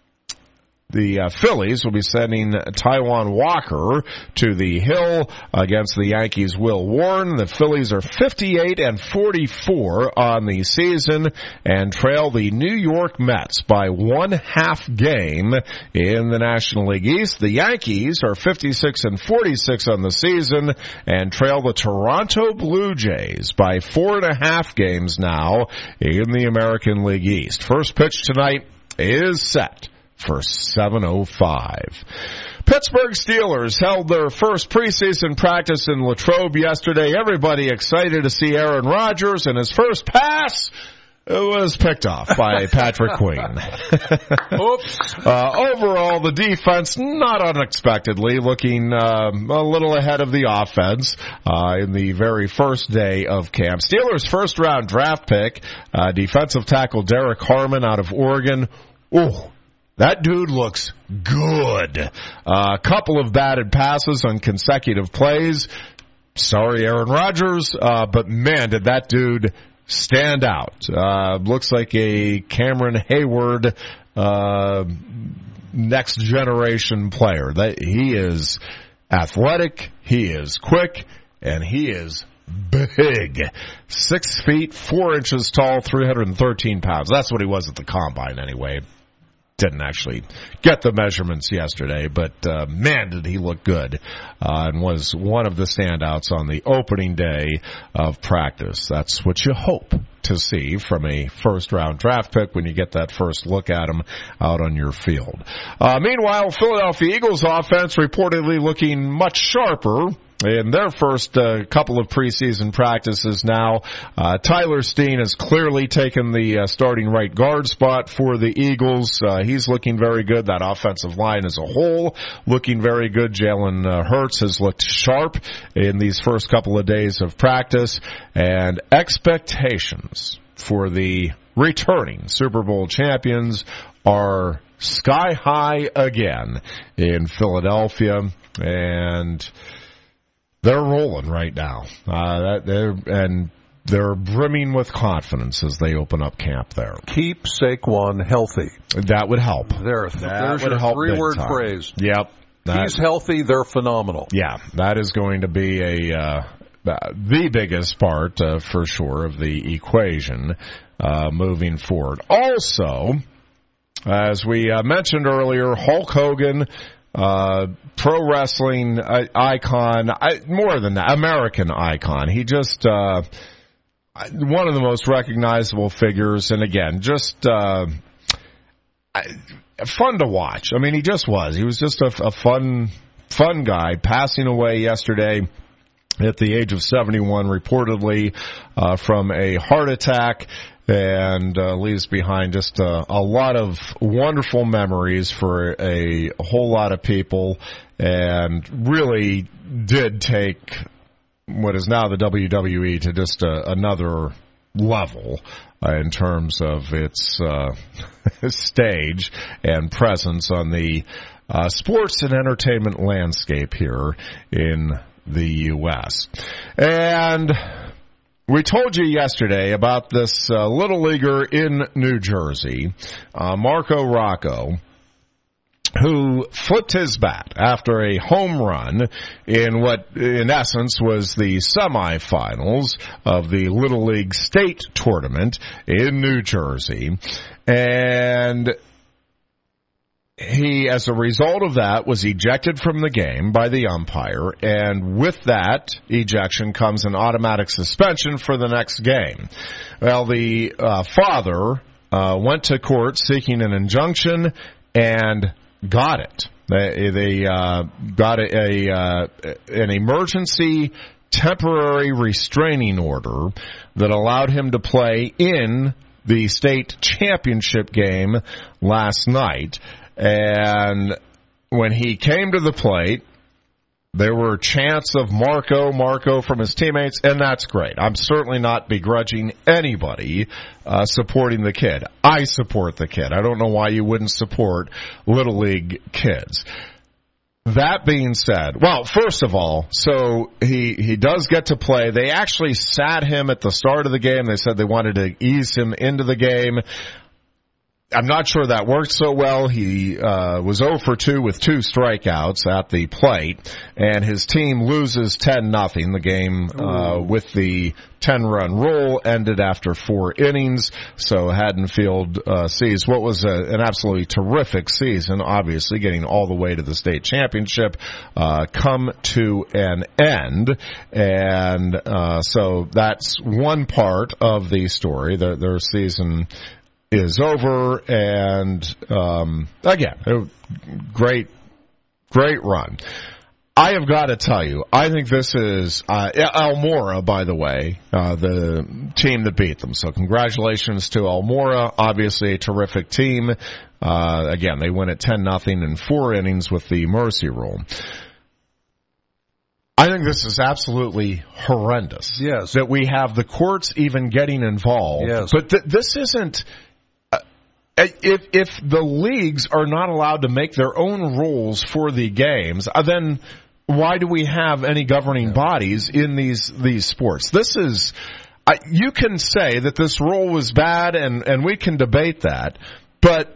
the uh, Phillies will be sending Taijuan Walker to the hill against the Yankees' Will Warren. The Phillies are fifty-eight and forty-four on the season and trail the New York Mets by one half game in the National League East. The Yankees are fifty-six and forty-six on the season and trail the Toronto Blue Jays by four and a half games now in the American League East. First pitch tonight is set for seven oh five. Pittsburgh Steelers held their first preseason practice in Latrobe yesterday. Everybody excited to see Aaron Rodgers, and his first pass was picked off by Patrick Queen. Oops. Uh, overall, the defense, not unexpectedly, looking uh, a little ahead of the offense uh, in the very first day of camp. Steelers' first-round draft pick, uh, defensive tackle Derek Harmon out of Oregon. Ooh. That dude looks good. A uh, couple of batted passes on consecutive plays. Sorry, Aaron Rodgers, uh, but man, did that dude stand out. Uh, looks like a Cameron Hayward uh, next generation player. That he is athletic, he is quick, and he is big. Six feet, four inches tall, three hundred thirteen pounds. That's what he was at the combine anyway. Didn't actually get the measurements yesterday, but uh, man, did he look good, uh, and was one of the standouts on the opening day of practice. That's what you hope to see from a first-round draft pick when you get that first look at him out on your field. Uh, meanwhile, Philadelphia Eagles offense reportedly looking much sharper in their first uh, couple of preseason practices now. Uh, Tyler Steen has clearly taken the uh, starting right guard spot for the Eagles. Uh, he's looking very good. That offensive line as a whole looking very good. Jalen uh, Hurts has looked sharp in these first couple of days of practice. And expectations for the returning Super Bowl champions are sky high again in Philadelphia. And they're rolling right now. Uh, they're, and they're brimming with confidence as they open up camp there. Keep Saquon healthy. That would help. There, that there's would your help three-word big time. phrase. Yep. That, He's healthy, they're phenomenal. Yeah, that is going to be a uh, the biggest part, uh, for sure, of the equation uh, moving forward. Also, as we uh, mentioned earlier, Hulk Hogan, Uh, pro wrestling uh, icon, I, more than that, American icon. He just, uh, one of the most recognizable figures, and again, just, uh, fun to watch. I mean, he just was. He was just a, a fun, fun guy, passing away yesterday at the age of seventy-one, reportedly, uh, from a heart attack. And uh, leaves behind just a, a lot of wonderful memories for a, a whole lot of people, and really did take what is now the W W E to just a, another level uh, in terms of its uh, stage and presence on the uh, sports and entertainment landscape here in the U S And we told you yesterday about this uh, little leaguer in New Jersey, uh, Marco Rocco, who flipped his bat after a home run in what, in essence, was the semifinals of the Little League State Tournament in New Jersey. And he, as a result of that, was ejected from the game by the umpire, and with that ejection comes an automatic suspension for the next game. Well, the uh, father uh, went to court seeking an injunction and got it. They, they uh, got a, a uh, an emergency temporary restraining order that allowed him to play in the state championship game last night. And when he came to the plate, there were chants of Marco, Marco from his teammates, and that's great. I'm certainly not begrudging anybody uh, supporting the kid. I support the kid. I don't know why you wouldn't support Little League kids. That being said, well, first of all, so he, he does get to play. They actually sat him at the start of the game. They said they wanted to ease him into the game. I'm not sure that worked so well. He uh, was zero for two with two strikeouts at the plate, and his team loses ten nothing. The game uh, with the ten-run roll ended after four innings, so Haddonfield uh, sees what was a, an absolutely terrific season, obviously getting all the way to the state championship, uh, come to an end. And uh, so that's one part of the story. Their, their season is over, and um, again, a great, great run. I have got to tell you, I think this is uh, Elmora, by the way, uh, the team that beat them. So congratulations to Elmora, obviously a terrific team. Uh, again, they win at ten nothing in four innings with the mercy rule. I think this is absolutely horrendous. Yes. That we have the courts even getting involved. Yes. But th- this isn't... If if the leagues are not allowed to make their own rules for the games, then why do we have any governing bodies in these these sports? This is, uh, you can say that this rule was bad, and, and we can debate that, but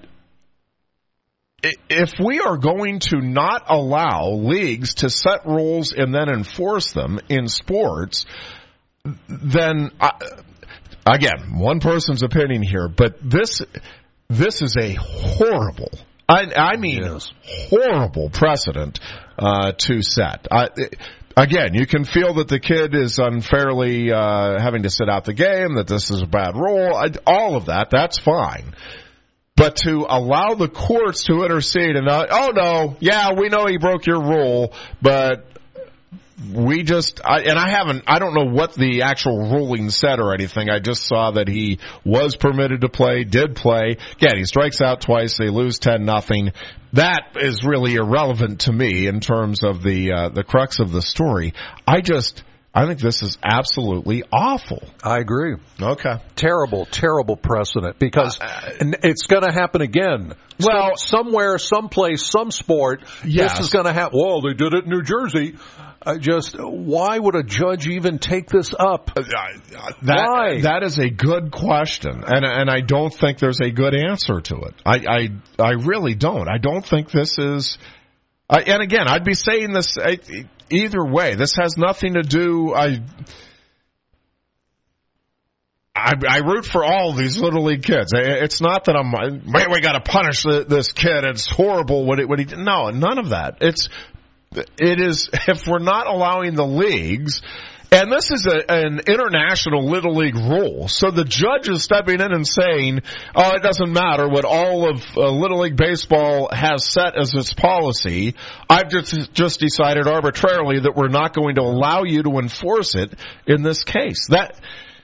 if we are going to not allow leagues to set rules and then enforce them in sports, then, uh, again, one person's opinion here, but this... This is a horrible, I, I mean yes. horrible precedent uh, to set. I, again, you can feel that the kid is unfairly uh, having to sit out the game, that this is a bad rule, I, all of that, that's fine. But to allow the courts to intercede and, uh, oh no, yeah, we know he broke your rule, but... We just, I, and I haven't, I don't know what the actual ruling said or anything. I just saw that he was permitted to play, did play. Again, he strikes out twice. They lose ten nothing. That is really irrelevant to me in terms of the, uh, the crux of the story. I just, I think this is absolutely awful. I agree. Okay. Terrible, terrible precedent because uh, it's going to happen again. Well, Some, somewhere, someplace, some sport, yes. This is going to happen. Well, they did it in New Jersey. Uh, just why would a judge even take this up? Uh, that, why? That is a good question, and and I don't think there's a good answer to it. I I, I really don't. I don't think this is. Uh, and again, I'd be saying this uh, either way. This has nothing to do. I. I, I root for all of these Little League kids. It's not that I'm, man, we got to punish this kid. It's horrible what it, what he did. No, none of that. It's. It is, if we're not allowing the leagues, and this is a, an international Little League rule, so the judge is stepping in and saying, oh, it doesn't matter what all of uh, Little League Baseball has set as its policy. I've just, just decided arbitrarily that we're not going to allow you to enforce it in this case. That,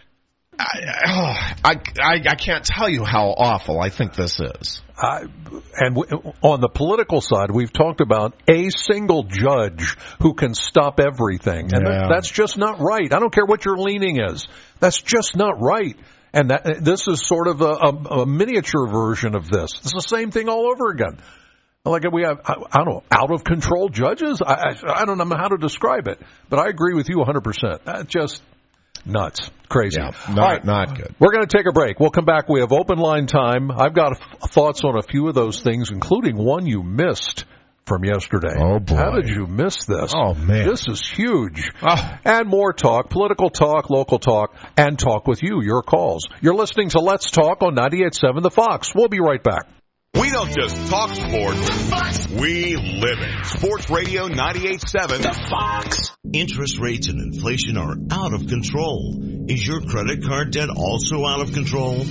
I, I, I, I can't tell you how awful I think this is. Uh, and w- on the political side, we've talked about a single judge who can stop everything. And yeah. that, that's just not right. I don't care what your leaning is. That's just not right. And that, this is sort of a, a, a miniature version of this. It's the same thing all over again. Like we have, I, I don't know, out-of-control judges? I, I, I don't know how to describe it. But I agree with you one hundred percent. That just... Nuts. Crazy. Yeah, not, All right. not good. We're going to take a break. We'll come back. We have open line time. I've got f- thoughts on a few of those things, including one you missed from yesterday. Oh, boy. How did you miss this? Oh, man. This is huge. Oh. And more talk, political talk, local talk, and talk with you, your calls. You're listening to Let's Talk on ninety-eight point seven The Fox. We'll be right back. We don't just talk sports, we live it. Sports Radio ninety-eight point seven The Fox. Interest rates and inflation are out of control. Is your credit card debt also out of control?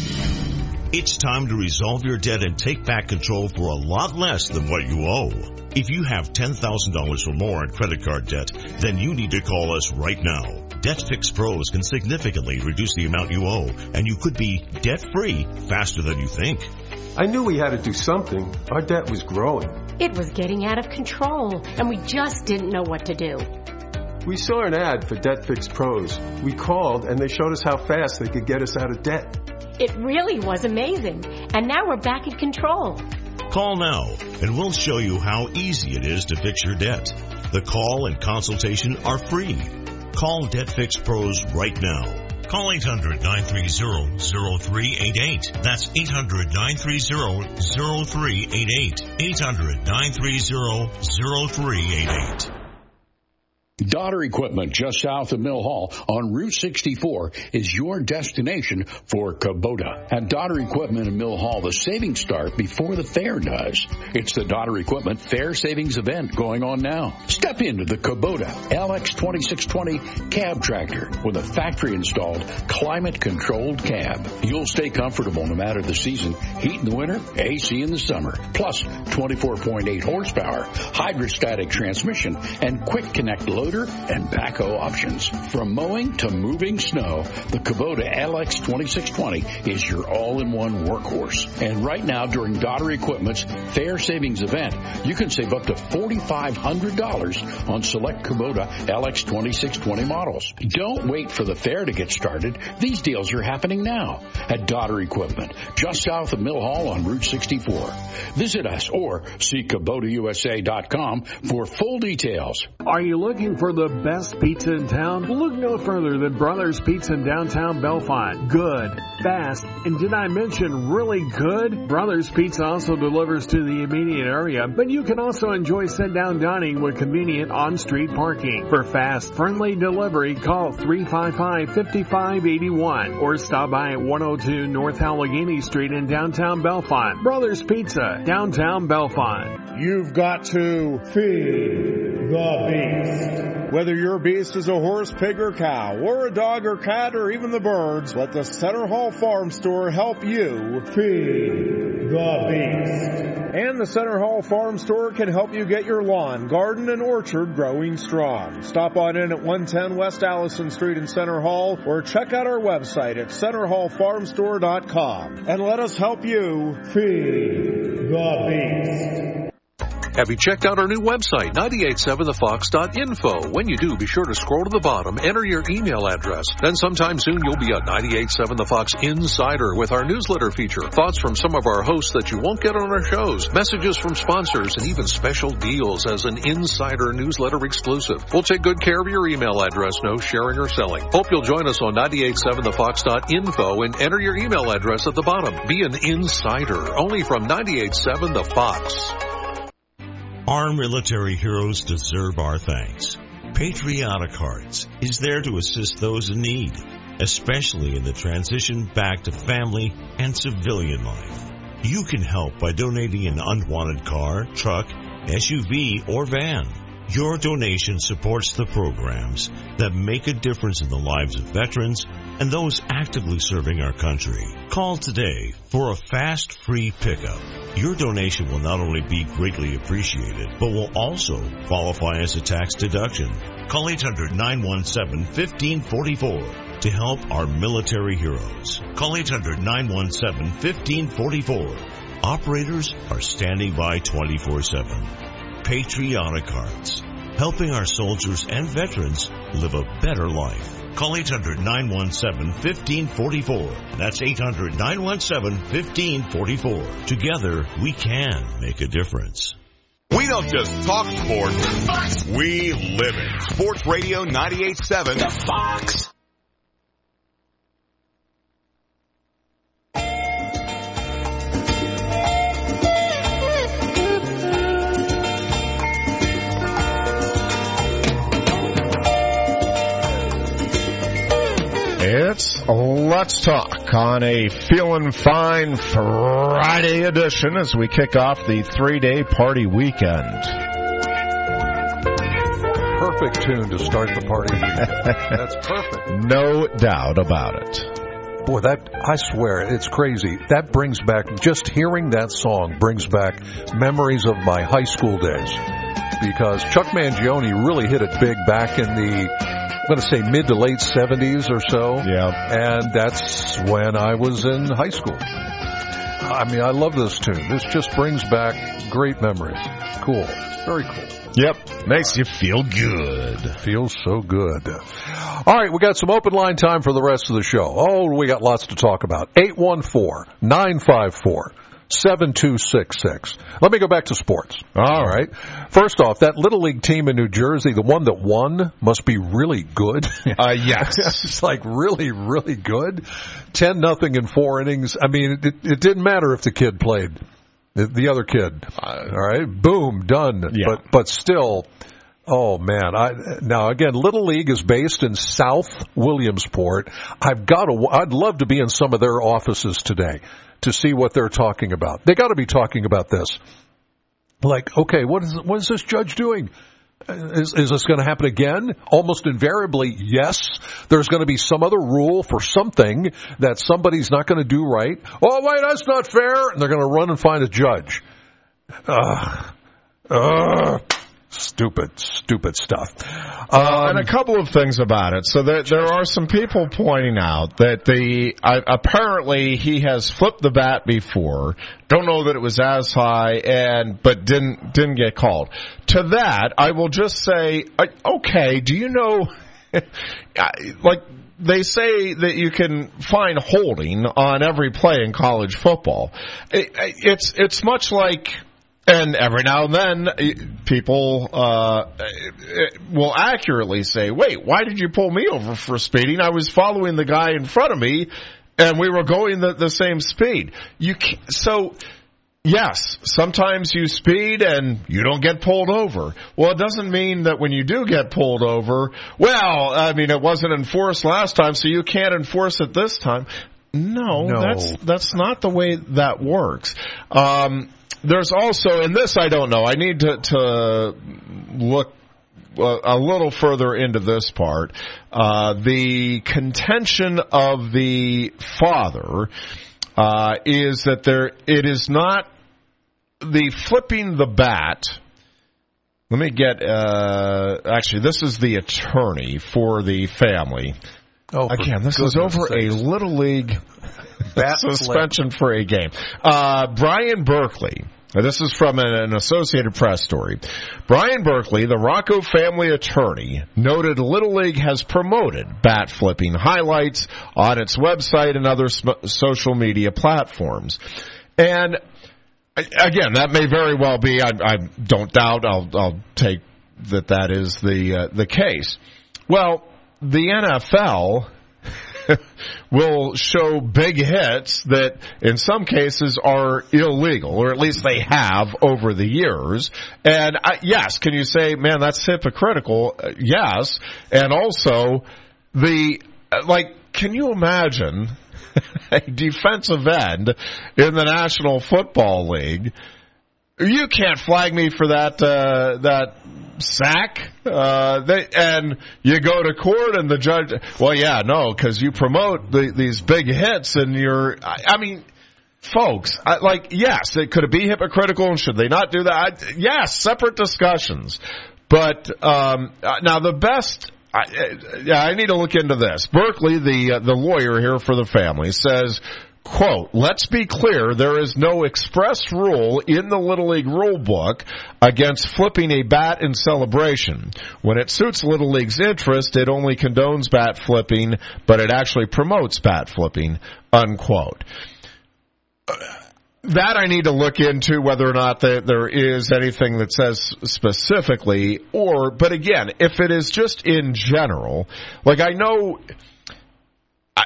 It's time to resolve your debt and take back control for a lot less than what you owe. If you have ten thousand dollars or more in credit card debt, then you need to call us right now. DebtFix Pros can significantly reduce the amount you owe, and you could be debt-free faster than you think. I knew we had to do something. Our debt was growing. It was getting out of control, and we just didn't know what to do. We saw an ad for DebtFix Pros. We called, and they showed us how fast they could get us out of debt. It really was amazing, and now we're back in control. Call now, and we'll show you how easy it is to fix your debt. The call and consultation are free. Call DebtFix Pros right now. Call eight hundred, nine three zero, zero three eight eight. That's eight hundred, nine three zero, zero three eight eight. eight hundred, nine three zero, zero three eight eight. Daughter Equipment, just south of Mill Hall on Route sixty-four, is your destination for Kubota. At Daughter Equipment in Mill Hall, the savings start before the fair does. It's the Daughter Equipment Fair Savings Event going on now. Step into the Kubota L X twenty-six twenty cab tractor with a factory-installed, climate-controlled cab. You'll stay comfortable no matter the season. Heat in the winter, A C in the summer. Plus twenty-four point eight horsepower, hydrostatic transmission, and quick connect loader and backhoe options. From mowing to moving snow, the Kubota L X twenty-six twenty is your all-in-one workhorse. And right now, during Daughter Equipment's Fair Savings Event, you can save up to four thousand five hundred dollars on select Kubota L X twenty-six twenty models. Don't wait for the fair to get started. These deals are happening now at Daughter Equipment, just south of Mill Hall on Route sixty-four. Visit us or see Kubota U S A dot com for full details. Are you looking for the best pizza in town? Look no further than Brothers Pizza in downtown Bellefonte. Good, fast, and did I mention really good? Brothers Pizza also delivers to the immediate area, but you can also enjoy sit-down dining with convenient on-street parking. For fast, friendly delivery, call three five five, five five eight one or stop by at one oh two North Allegheny Street in downtown Bellefonte. Brothers Pizza, downtown Bellefonte. You've got to feed the beast. Whether your beast is a horse, pig, or cow, or a dog or cat, or even the birds, let the Center Hall Farm Store help you feed the beast. And the Center Hall Farm Store can help you get your lawn, garden, and orchard growing strong. Stop on in at one ten West Allison Street in Center Hall, or check out our website at center hall farm store dot com. And let us help you feed the beast. Have you checked out our new website, nine eight seven the fox dot info? When you do, be sure to scroll to the bottom, enter your email address. Then sometime soon you'll be a ninety-eight point seven The Fox Insider with our newsletter feature. Thoughts from some of our hosts that you won't get on our shows, messages from sponsors, and even special deals as an Insider newsletter exclusive. We'll take good care of your email address, no sharing or selling. Hope you'll join us on ninety-eight point seven the fox dot info and enter your email address at the bottom. Be an Insider, only from ninety-eight point seven The Fox. Our military heroes deserve our thanks. Patriotic Hearts is there to assist those in need, especially in the transition back to family and civilian life. You can help by donating an unwanted car, truck, S U V, or van. Your donation supports the programs that make a difference in the lives of veterans and those actively serving our country. Call today for a fast, free pickup. Your donation will not only be greatly appreciated, but will also qualify as a tax deduction. Call eight hundred, nine one seven, one five four four to help our military heroes. Call eight hundred, nine one seven, one five four four. Operators are standing by twenty-four seven. Patriotic Hearts, helping our soldiers and veterans live a better life. Call eight hundred, nine one seven, one five four four. That's eight hundred, nine one seven, one five four four. Together, we can make a difference. We don't just talk sports, we live it. Sports Radio ninety-eight point seven The Fox. It's Let's Talk on a Feelin' Fine Friday edition as we kick off the three-day party weekend. Perfect tune to start the party weekend. That's perfect. No doubt about it. Boy, that, I swear, it's crazy. That brings back, just hearing that song brings back memories of my high school days. Because Chuck Mangione really hit it big back in the, I'm going to say mid to late seventies or so. Yeah. And that's when I was in high school. I mean, I love this tune. This just brings back great memories. Cool. Very cool. Yep. Makes you feel good. Feels so good. All right, we got some open line time for the rest of the show. Oh, we got lots to talk about. eight one four, nine five four, seven two six six. Let me go back to sports. All right. First off, that Little League team in New Jersey, the one that won, must be really good. Uh, yes. It's like really, really good. ten nothing in four innings. I mean, it, it didn't matter if the kid played. The, the other kid. All right. Boom. Done. Yeah. But, but still, oh man. I, now again, Little League is based in South Williamsport. I've got to, I'd love to be in some of their offices today to see what they're talking about. They got to be talking about this. Like, okay, what is what is this judge doing? Is, is this going to happen again? Almost invariably, yes. There's going to be some other rule for something that somebody's not going to do right. Oh, wait, that's not fair. And they're going to run and find a judge. Ugh. Ugh. Stupid, stupid stuff. Um, and a couple of things about it. So there, there are some people pointing out that the uh, apparently he has flipped the bat before. Don't know that it was as high, and but didn't didn't get called. To that, I will just say, okay. Do you know, like they say that you can find holding on every play in college football. It, it's it's much like. And every now and then, people uh, will accurately say, wait, why did you pull me over for speeding? I was following the guy in front of me, and we were going the, the same speed. You can't, so, yes, sometimes you speed and you don't get pulled over. Well, it doesn't mean that when you do get pulled over, well, I mean, it wasn't enforced last time, so you can't enforce it this time. No, no. that's that's not the way that works. Um There's also, and this I don't know, I need to, to look a little further into this part. Uh, the contention of the father uh, is that there it is not the flipping the bat. Let me get, uh, actually, this is the attorney for the family. Oh, again, this is over sakes. a Little League bat suspension for a game. Uh, Brian Berkeley. This is from an, an Associated Press story. Brian Berkeley, the Rocco family attorney, noted Little League has promoted bat flipping highlights on its website and other sm- social media platforms. And again, that may very well be. I, I don't doubt. I'll, I'll take that that is the uh, the case. Well, the N F L will show big hits that in some cases are illegal, or at least they have over the years. And uh, yes, can you say, man, that's hypocritical? Uh, yes. And also, the, uh, like, can you imagine a defensive end in the National Football League? You can't flag me for that, uh, that sack, uh, they, and you go to court and the judge, well, yeah, no, because you promote the, these big hits and you're, I, I mean, folks, I, like, yes, it could it be hypocritical and should they not do that? I, yes, separate discussions. But, um, now the best, I, yeah, I need to look into this. Berkeley, the, uh, the lawyer here for the family, says, quote, let's be clear, there is no express rule in the Little League rule book against flipping a bat in celebration. When it suits Little League's interest, it only condones bat flipping, but it actually promotes bat flipping, unquote. That I need to look into whether or not there is anything that says specifically, or, but again, if it is just in general, like I know, I,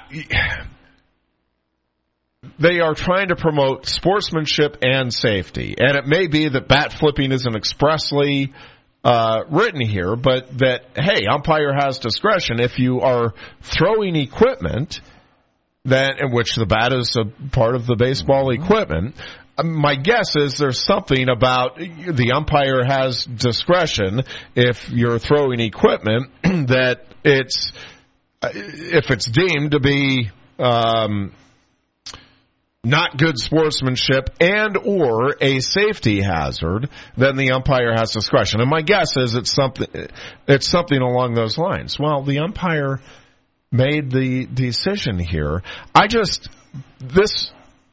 they are trying to promote sportsmanship and safety. And it may be that bat flipping isn't expressly uh, written here, but that, hey, umpire has discretion. If you are throwing equipment, that in which the bat is a part of the baseball equipment, my guess is there's something about the umpire has discretion if you're throwing equipment that it's if it's deemed to be um, not good sportsmanship and or a safety hazard, then the umpire has discretion. And my guess is it's something it's something along those lines. Well, the umpire made the decision here. I just this.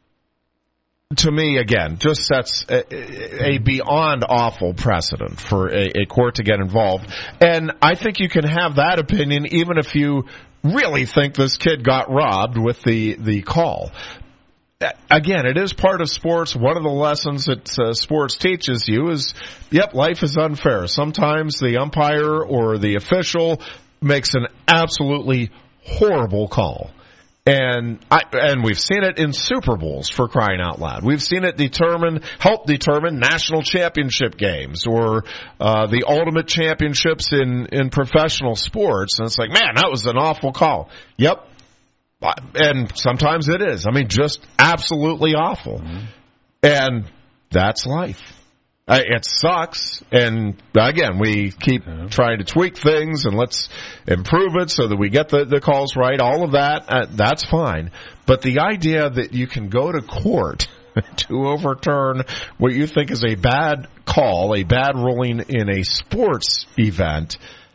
To me, again, just sets a, a beyond awful precedent for a, a court to get involved. And I think you can have that opinion even if you really think this kid got robbed with the, the call. Again, it is part of sports. One of the lessons that uh, sports teaches you is, yep, life is unfair. Sometimes the umpire or the official makes an absolutely horrible call. And I, and we've seen it in Super Bowls, for crying out loud. We've seen it determine, help determine national championship games or uh, the ultimate championships in, in professional sports. And it's like, man, that was an awful call. Yep. And sometimes it is. I mean, just absolutely awful. Mm-hmm. And that's life. It sucks, and again, we keep yeah. trying to tweak things, and let's improve it so that we get the, the calls right. All of that, uh, that's fine. But the idea that you can go to court to overturn what you think is a bad call, a bad ruling in a sports event,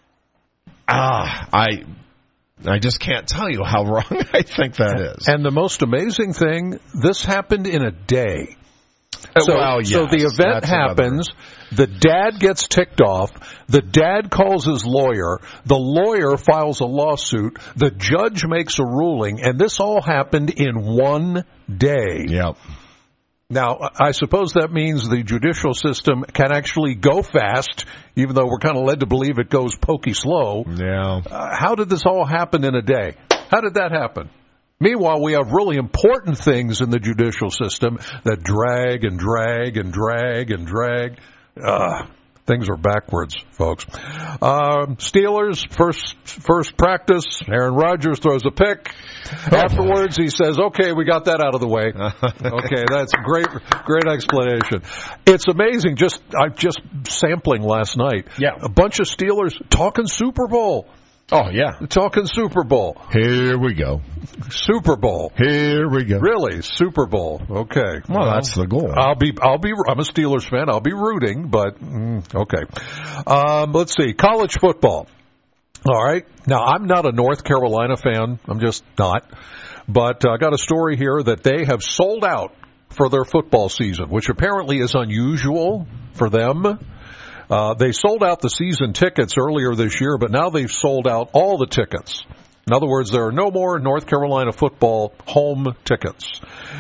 ah, I... I just can't tell you how wrong I think that is. And the most amazing thing, this happened in a day. So, well, yes, so the event happens, another. The dad gets ticked off, the dad calls his lawyer, the lawyer files a lawsuit, the judge makes a ruling, and this all happened in one day. Yep. Now, I suppose that means the judicial system can actually go fast, even though we're kind of led to believe it goes pokey slow. Yeah. Uh, how did this all happen in a day? How did that happen? Meanwhile, we have really important things in the judicial system that drag and drag and drag and drag. Uh, things are backwards, folks. Uh, Steelers, first first practice, Aaron Rodgers throws a pick. Oh, Afterwards, he says, okay, we got that out of the way. Okay, that's a great, great explanation. It's amazing, just I'm just sampling last night. Yeah. A bunch of Steelers talking Super Bowl. Oh, yeah. Talking Super Bowl. Here we go. Super Bowl. Here we go. Really? Super Bowl. Okay. Well, well that's the goal. I'll be, I'll be, I'm a Steelers fan. I'll be rooting, but, mm, okay. Um, let's see. College football. All right. Now, I'm not a North Carolina fan. I'm just not. But I uh, got a story here that they have sold out for their football season, which apparently is unusual for them. Uh, they sold out the season tickets earlier this year, but now they've sold out all the tickets. In other words, there are no more North Carolina football home tickets.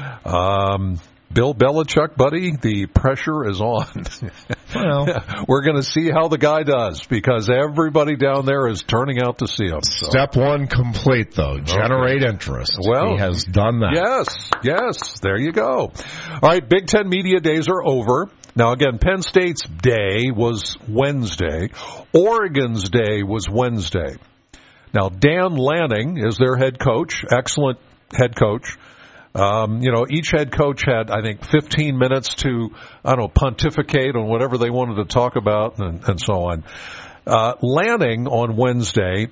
Um, Bill Belichick, buddy, the pressure is on. Well, we're going to see how the guy does because everybody down there is turning out to see him. So. Step one complete, though. Generate okay. interest. Well, he has done that. Yes, yes. There you go. All right, Big Ten media days are over. Now, again, Penn State's day was Wednesday. Oregon's day was Wednesday. Now, Dan Lanning is their head coach, excellent head coach. Um, you know, each head coach had, I think, fifteen minutes to, I don't know, pontificate on whatever they wanted to talk about and, and so on. Uh, Lanning on Wednesday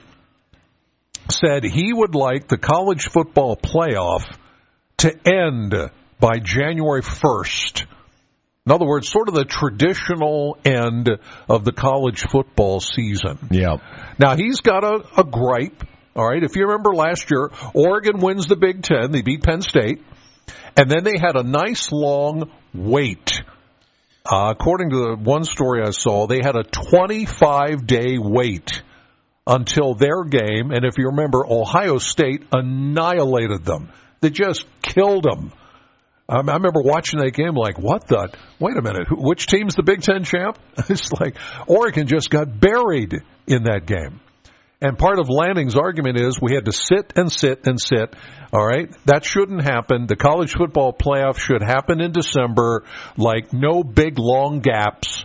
said he would like the college football playoff to end by January first. In other words, sort of the traditional end of the college football season. Yeah. Now, he's got a, a gripe. All right, if you remember last year, Oregon wins the Big Ten. They beat Penn State. And then they had a nice long wait. Uh, according to the one story I saw, they had a twenty-five day wait until their game. And if you remember, Ohio State annihilated them. They just killed them. I remember watching that game like, what the? Wait a minute. Which team's the Big Ten champ? It's like Oregon just got buried in that game. And part of Lanning's argument is we had to sit and sit and sit. All right? That shouldn't happen. The college football playoff should happen in December, like no big long gaps.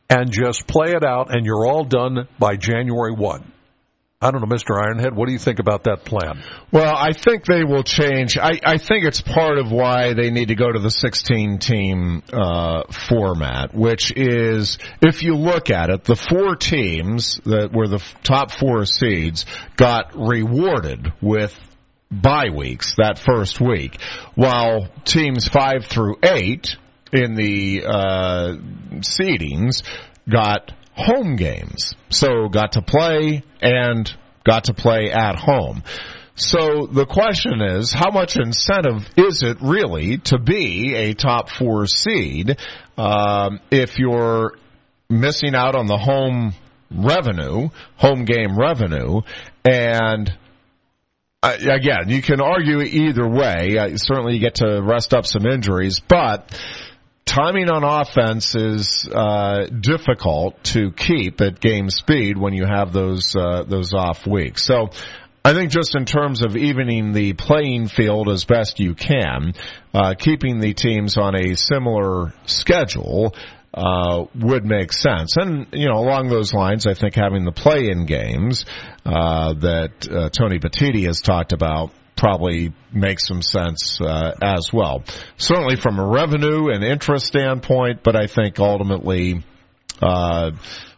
and just play it out, and you're all done by January first. I don't know, Mister Ironhead, what do you think about that plan? Well, I think they will change. I, I think it's part of why they need to go to the sixteen-team uh, format, which is, if you look at it, the four teams that were the top four seeds got rewarded with bye weeks that first week, while teams five through eight in the uh, seedings got home games, so got to play and got to play at home. So the question is, how much incentive is it really to be a top four seed um, if you're missing out on the home revenue, home game revenue, and uh, again, you can argue either way. Uh, certainly you get to rest up some injuries, but timing on offense is uh, difficult to keep at game speed when you have those uh, those off weeks. So I think just in terms of evening the playing field as best you can, uh, keeping the teams on a similar schedule uh, would make sense. And, you know, along those lines, I think having the play-in games uh, that uh, Tony Petitti has talked about probably makes some sense uh, as well. Certainly from a revenue and interest standpoint, but I think ultimately uh,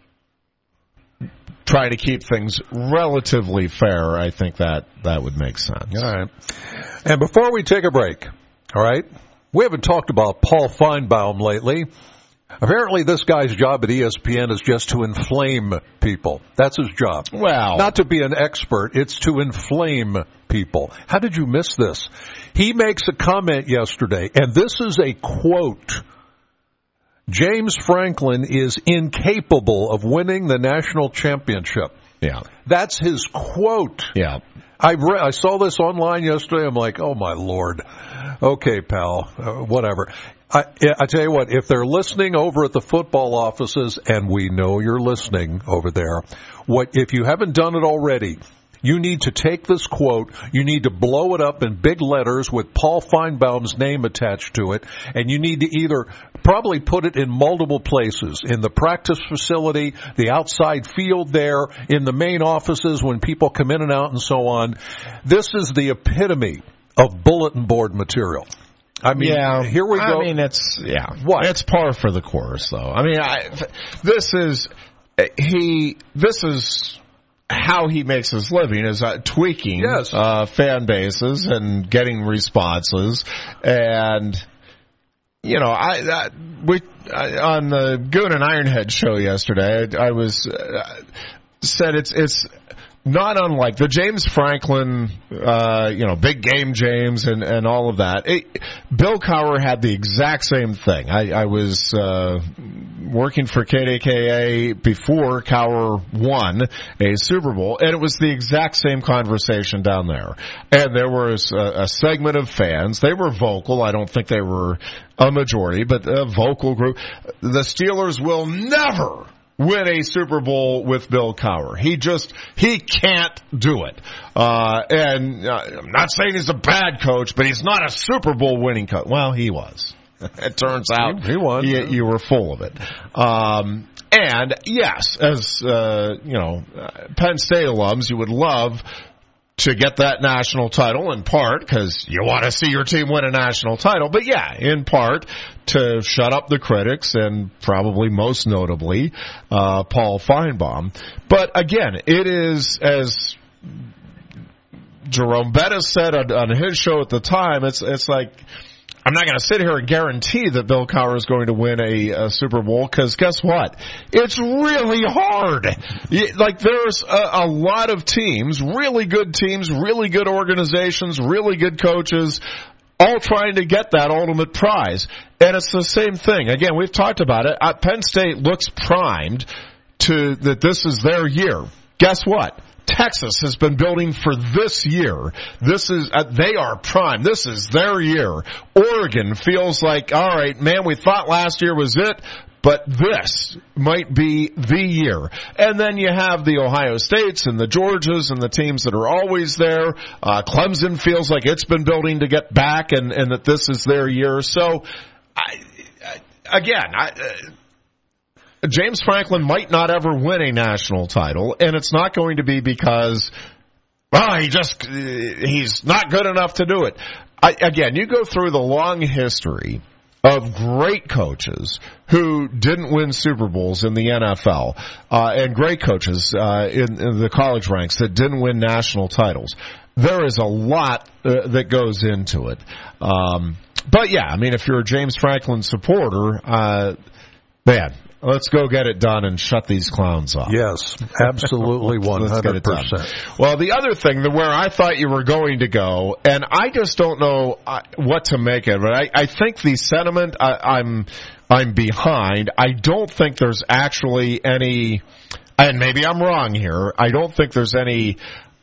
trying to keep things relatively fair, I think that, that would make sense. All right. And before we take a break, all right, we haven't talked about Paul Feinbaum lately. Apparently this guy's job at E S P N is just to inflame people. That's his job. Well, not to be an expert, it's to inflame people. How did you miss this? He makes a comment yesterday, and this is a quote. James Franklin is incapable of winning the national championship. Yeah. That's his quote. Yeah. I re- I saw this online yesterday. I'm like, oh, my Lord. Okay, pal, uh, whatever. I, I tell you what, if they're listening over at the football offices, and we know you're listening over there, what if you haven't done it already, you need to take this quote, you need to blow it up in big letters with Paul Feinbaum's name attached to it, and you need to either probably put it in multiple places, in the practice facility, the outside field there, in the main offices when people come in and out and so on. This is the epitome of bulletin board material. I mean, yeah, here we go. I mean, it's, yeah. What? It's par for the course, though. I mean, I, this is, he, this is how he makes his living, is uh, tweaking yes. uh, fan bases and getting responses. And, you know, I, I we, I, on the Goon and Ironhead show yesterday, I, I was, uh, said it's, it's, not unlike the James Franklin, uh, you know, big game James and, and all of that. It, Bill Cowher had the exact same thing. I, I was uh, working for K D K A before Cowher won a Super Bowl, and it was the exact same conversation down there. And there was a, a segment of fans. They were vocal. I don't think they were a majority, but a vocal group. The Steelers will never win a Super Bowl with Bill Cowher. He just, he can't do it. Uh, and uh, I'm not saying he's a bad coach, but he's not a Super Bowl winning coach. Well, he was. It turns out he, he won. You, you were full of it. Um, and yes, as, uh, you know, Penn State alums, you would love to get that national title, in part because you want to see your team win a national title, but yeah, in part to shut up the critics and probably most notably uh, Paul Feinbaum. But again, it is, as Jerome Bettis said on, on his show at the time, it's it's like, I'm not going to sit here and guarantee that Bill Cowher is going to win a, a Super Bowl, because guess what? It's really hard. Like, there's a, a lot of teams, really good teams, really good organizations, really good coaches, all trying to get that ultimate prize. And it's the same thing. Again, we've talked about it. Uh, Penn State looks primed to that this is their year. Guess what? Texas has been building for this year. This is, uh, they are prime. This is their year. Oregon feels like, all right, man, we thought last year was it, but this might be the year. And then you have the Ohio States and the Georgias and the teams that are always there. Uh, Clemson feels like it's been building to get back, and, and that this is their year. So, I, I, again, I, uh, James Franklin might not ever win a national title, and it's not going to be because, oh, he just, he's not good enough to do it. I, again, you go through the long history of great coaches who didn't win Super Bowls in the N F L, uh, and great coaches uh, in, in the college ranks that didn't win national titles. There is a lot uh, that goes into it. Um, but, yeah, I mean, if you're a James Franklin supporter, uh, man, let's go get it done and shut these clowns up. Yes, absolutely one hundred percent. Well, the other thing, where I thought you were going to go, and I just don't know what to make of it. I, I think the sentiment I, I'm I'm behind. I don't think there's actually any, and maybe I'm wrong here, I don't think there's any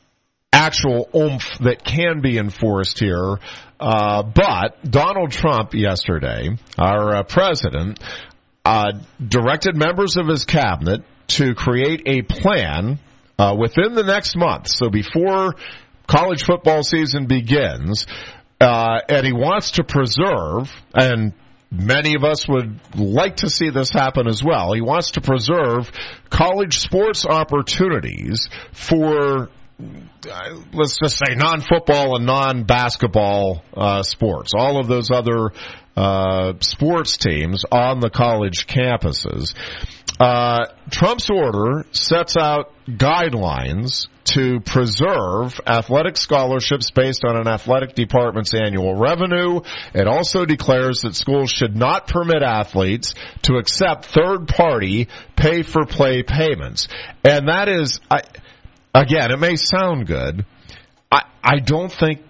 actual oomph that can be enforced here. Uh, but Donald Trump yesterday, our uh, president, Uh, directed members of his cabinet to create a plan uh, within the next month, so before college football season begins, uh, and he wants to preserve, and many of us would like to see this happen as well, he wants to preserve college sports opportunities for, Uh, let's just say, non-football and non-basketball uh, sports, all of those other uh, sports teams on the college campuses. Uh, Trump's order sets out guidelines to preserve athletic scholarships based on an athletic department's annual revenue. It also declares that schools should not permit athletes to accept third-party pay-for-play payments. And that is... I, Again, it may sound good. I, I don't think,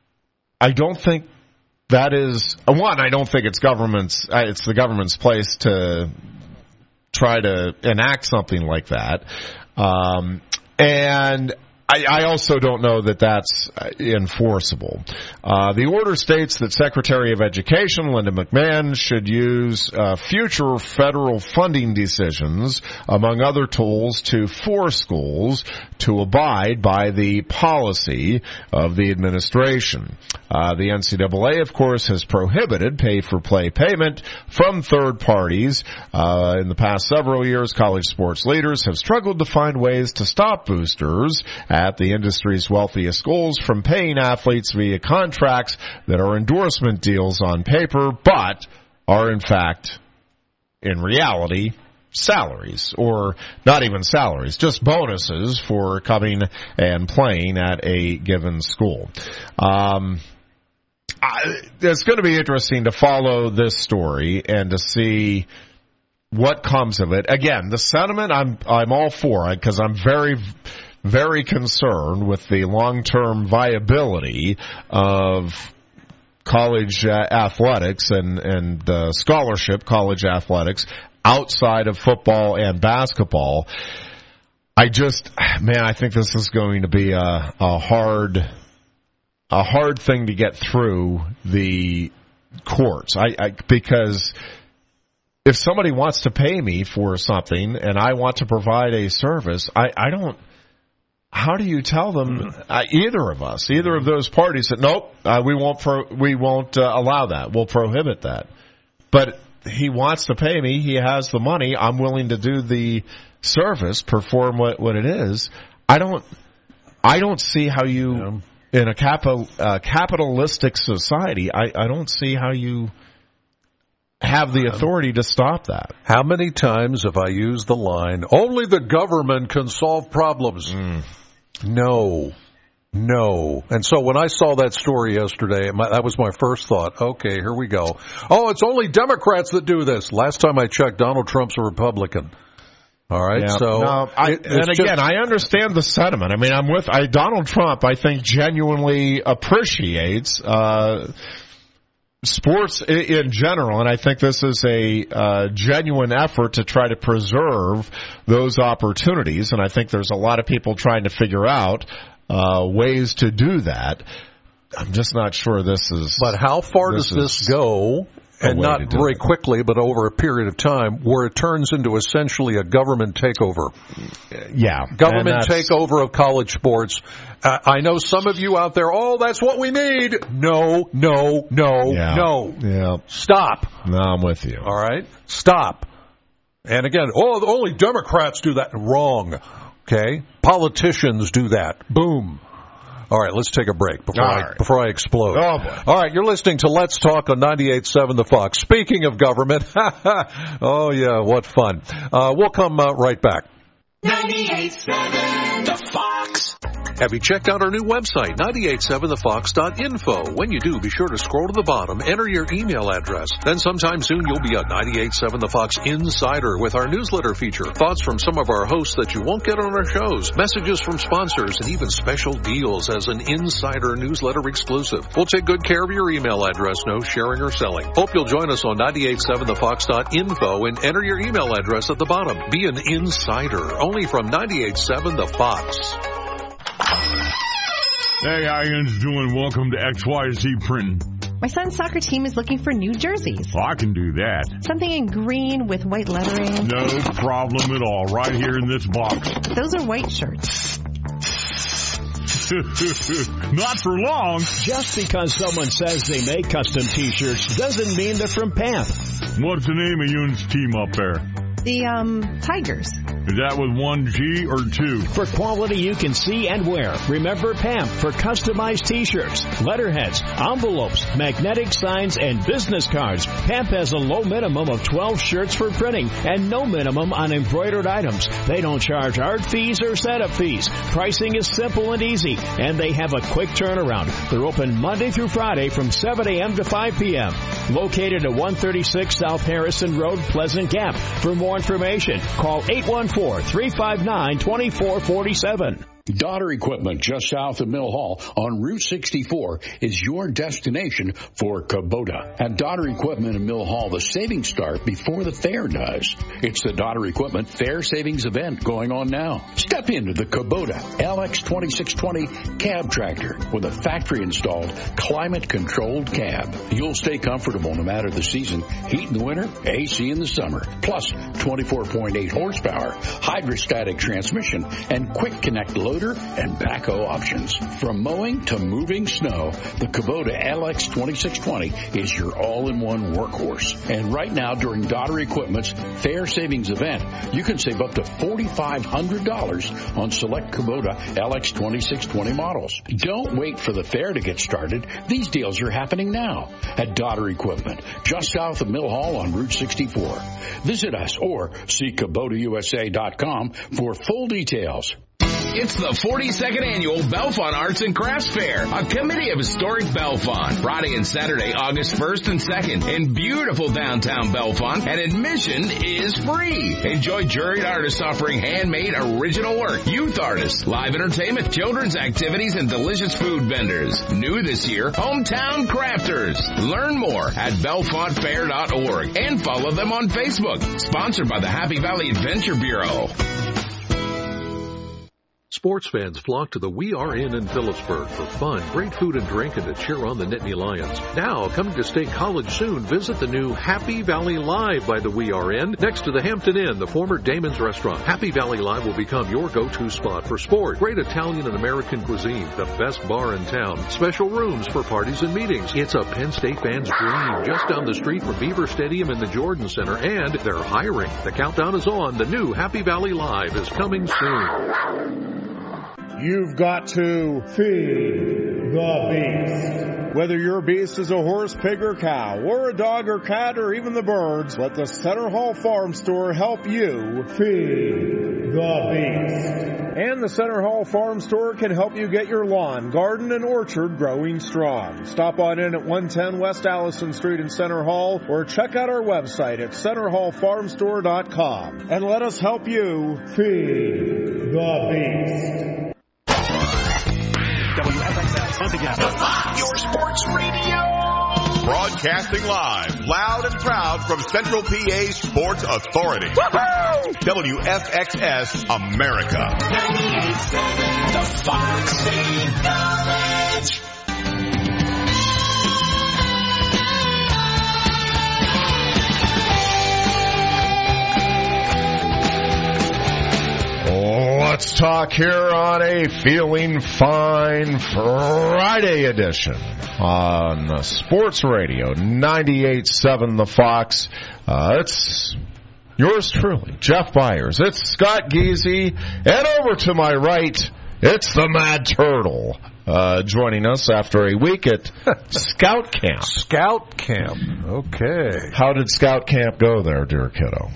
I don't think that is, one, I don't think it's government's, it's the government's place to try to enact something like that. Um, and I, I also don't know that that's enforceable. Uh, the order states that Secretary of Education Linda McMahon should use uh, future federal funding decisions, among other tools, to force schools to abide by the policy of the administration. Uh, the N C double A, of course, has prohibited pay-for-play payment from third parties. Uh, in the past several years, college sports leaders have struggled to find ways to stop boosters at the industry's wealthiest schools from paying athletes via contracts that are endorsement deals on paper, but are in fact, in reality, salaries, or not even salaries, just bonuses for coming and playing at a given school. Um, I, it's going to be interesting to follow this story and to see what comes of it. Again, the sentiment I'm I'm all for, because I'm very, very concerned with the long-term viability of college uh, athletics and, and uh, scholarship college athletics outside of football and basketball. I just, man, I think this is going to be a, a hard, a hard thing to get through the courts. I, I because if somebody wants to pay me for something and I want to provide a service, I, I don't. How do you tell them, uh, either of us, either of those parties, that nope, uh, we won't pro- we won't uh, allow that, we'll prohibit that? But he wants to pay me, he has the money, I'm willing to do the service, perform what, what it is. I don't, I don't see how you, yeah. in a capital, uh, capitalistic society, I, I don't see how you have the authority to stop that. How many times have I used the line, only the government can solve problems? Mm. No. No. And so when I saw that story yesterday, my, that was my first thought. Okay, here we go. Oh, it's only Democrats that do this. Last time I checked, Donald Trump's a Republican. All right, yeah, so no, I, it, and again, just, I understand the sentiment. I mean, I'm with I, Donald Trump. I think genuinely appreciates uh, sports in general, and I think this is a uh, genuine effort to try to preserve those opportunities. And I think there's a lot of people trying to figure out uh, ways to do that. I'm just not sure this is. But how far this does this go? And not very it. quickly, but over a period of time, where it turns into essentially a government takeover. Yeah. Government takeover of college sports. Uh, I know some of you out there, oh, that's what we need. No, no, no, yeah. no. Yeah. Stop. No, I'm with you. All right? Stop. And again, oh, only Democrats do that. Wrong. Okay? Politicians do that. Boom. All right, let's take a break before All I right. before I explode. Oh, boy. All right, you're listening to Let's Talk on ninety-eight point seven The Fox. Speaking of government, oh, yeah, what fun. Uh, we'll come uh, right back. ninety-eight point seven The Fox. Have you checked out our new website, ninety-eight seven the fox dot info? When you do, be sure to scroll to the bottom, enter your email address. Then sometime soon you'll be a ninety-eight point seven The Fox insider with our newsletter feature. Thoughts from some of our hosts that you won't get on our shows. Messages from sponsors and even special deals as an insider newsletter exclusive. We'll take good care of your email address, no sharing or selling. Hope you'll join us on ninety-eight point seven the fox dot info and enter your email address at the bottom. Be an insider, only from ninety-eight point seven The Fox. Hey, how you doing? Welcome to X Y Z Printing. My son's soccer team is looking for new jerseys. Well, I can do that. Something in green with white lettering. No problem at all. Right here in this box. Those are white shirts. Not for long. Just because someone says they make custom T-shirts doesn't mean they're from P A M P. What's the name of Yoon's team up there? The, um, Tigers. Is that with one G or two? For quality you can see and wear, remember P A M P for customized T-shirts, letterheads, envelopes, magnetic signs, and business cards. P A M P has a low minimum of twelve shirts for printing and no minimum on embroidered items. They don't charge art fees or setup fees. Pricing is simple and easy, and they have a quick turnaround. They're open Monday through Friday from seven a.m. to five p.m. Located at one thirty-six South Harrison Road, Pleasant Gap. For more information, call eight one four, three five nine, two four four seven. Daughter Equipment, just south of Mill Hall on Route sixty-four, is your destination for Kubota. At Daughter Equipment in Mill Hall, the savings start before the fair does. It's the Daughter Equipment Fair Savings event going on now. Step into the Kubota L X twenty-six twenty cab tractor with a factory-installed, climate-controlled cab. You'll stay comfortable no matter the season. Heat in the winter, A C in the summer. Plus twenty-four point eight horsepower, hydrostatic transmission, and quick connect load and backhoe options. From mowing to moving snow, the Kubota L X twenty-six twenty is your all-in-one workhorse. And right now, during Daughter Equipment's Fair Savings event, you can save up to four thousand five hundred dollars on select Kubota L X twenty-six twenty models. Don't wait for the fair to get started. These deals are happening now at Daughter Equipment, just south of Mill Hall on Route sixty-four. Visit us or see Kubota U S A dot com for full details. It's the forty-second Annual Bellefonte Arts and Crafts Fair, a committee of historic Bellefonte. Friday and Saturday, August first and second, in beautiful downtown Bellefonte, and admission is free. Enjoy juried artists offering handmade original work, youth artists, live entertainment, children's activities, and delicious food vendors. New this year, hometown crafters. Learn more at bellefonte fair dot org and follow them on Facebook. Sponsored by the Happy Valley Adventure Bureau. Sports fans flock to the We Are Inn in Phillipsburg for fun, great food and drink, and to cheer on the Nittany Lions. Now, coming to State College soon, visit the new Happy Valley Live by the We Are Inn, next to the Hampton Inn, the former Damon's Restaurant. Happy Valley Live will become your go-to spot for sport, great Italian and American cuisine, the best bar in town, special rooms for parties and meetings. It's a Penn State fan's dream, just down the street from Beaver Stadium and the Jordan Center, and they're hiring. The countdown is on. The new Happy Valley Live is coming soon. You've got to feed the beast. Whether your beast is a horse, pig, or cow, or a dog or cat, or even the birds, let the Center Hall Farm Store help you feed the beast. And the Center Hall Farm Store can help you get your lawn, garden, and orchard growing strong. Stop on in at one ten West Allison Street in Center Hall, or check out our website at center hall farm store dot com. And let us help you feed the beast. W F X S, once again, the Fox, your sports radio. Broadcasting live, loud and proud from Central P A Sports Authority. Woo-hoo! W F X S America. ninety-eight point seven, the Fox State Knowledge. Let's talk here on a Feeling Fine Friday edition on Sports Radio ninety-eight point seven The Fox. Uh, it's yours truly, Jeff Byers. It's Scott Geezy, and over to my right, it's the Mad Turtle. Uh, joining us after a week at Scout Camp. Scout Camp. Okay. How did Scout Camp go there, dear kiddo?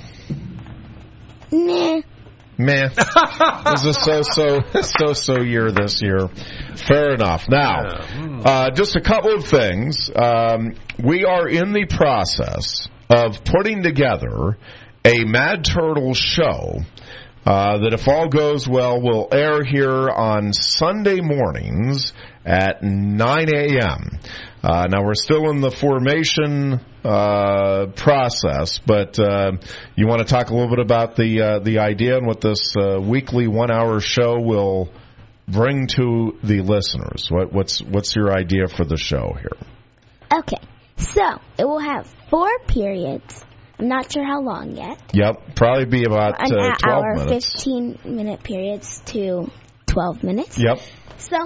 Meh. Meh. It was a so-so, so-so year this year. Fair enough. Now, uh, just a couple of things. Um, we are in the process of putting together a Mad Turtle show Uh, that, if all goes well, will air here on Sunday mornings at nine a.m. Uh, now, we're still in the formation uh, process, but uh, you want to talk a little bit about the uh, the idea and what this uh, weekly one-hour show will bring to the listeners. What, what's what's your idea for the show here? Okay, so it will have four periods. I'm not sure how long yet. Yep, probably be about An uh, twelve hour, minutes. fifteen-minute periods to twelve minutes. Yep. So,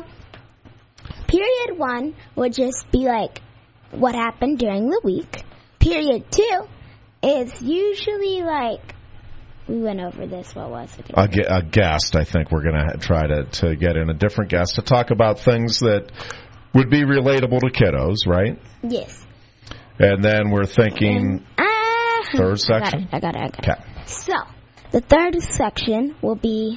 period one would just be like what happened during the week. Period two is usually like, we went over this, what was it? A, a guest, I think we're going to try to, to get in a different guest to talk about things that would be relatable to kiddos, right? Yes. And then we're thinking... And, uh, Third section? I got it, I got it, I got it. Okay. So, the third section will be...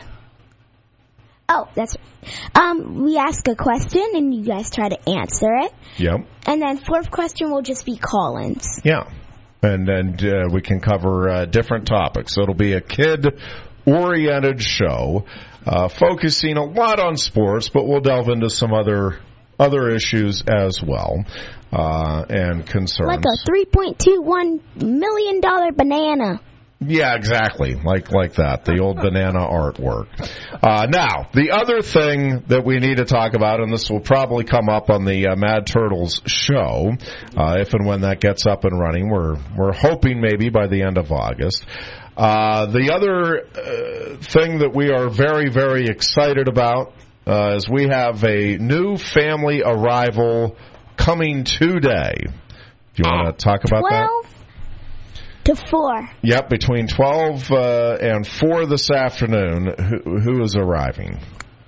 Oh, that's right. Um, we ask a question, and you guys try to answer it. Yep. And then fourth question will just be call-ins. Yeah. And then uh, we can cover uh, different topics. So it'll be a kid-oriented show, uh, focusing a lot on sports, but we'll delve into some other other issues as well. Uh, and concerns. Like a three point two one million dollars banana. Yeah, exactly. Like like that. The old banana artwork. Uh, now, the other thing that we need to talk about, and this will probably come up on the uh, Mad Turtles show, uh, if and when that gets up and running. We're, we're hoping maybe by the end of August. Uh, the other uh, thing that we are very, very excited about uh, is we have a new family arrival coming today. Do you want to talk about that? twelve to four. Yep, between twelve uh, and four this afternoon. Who, who is arriving?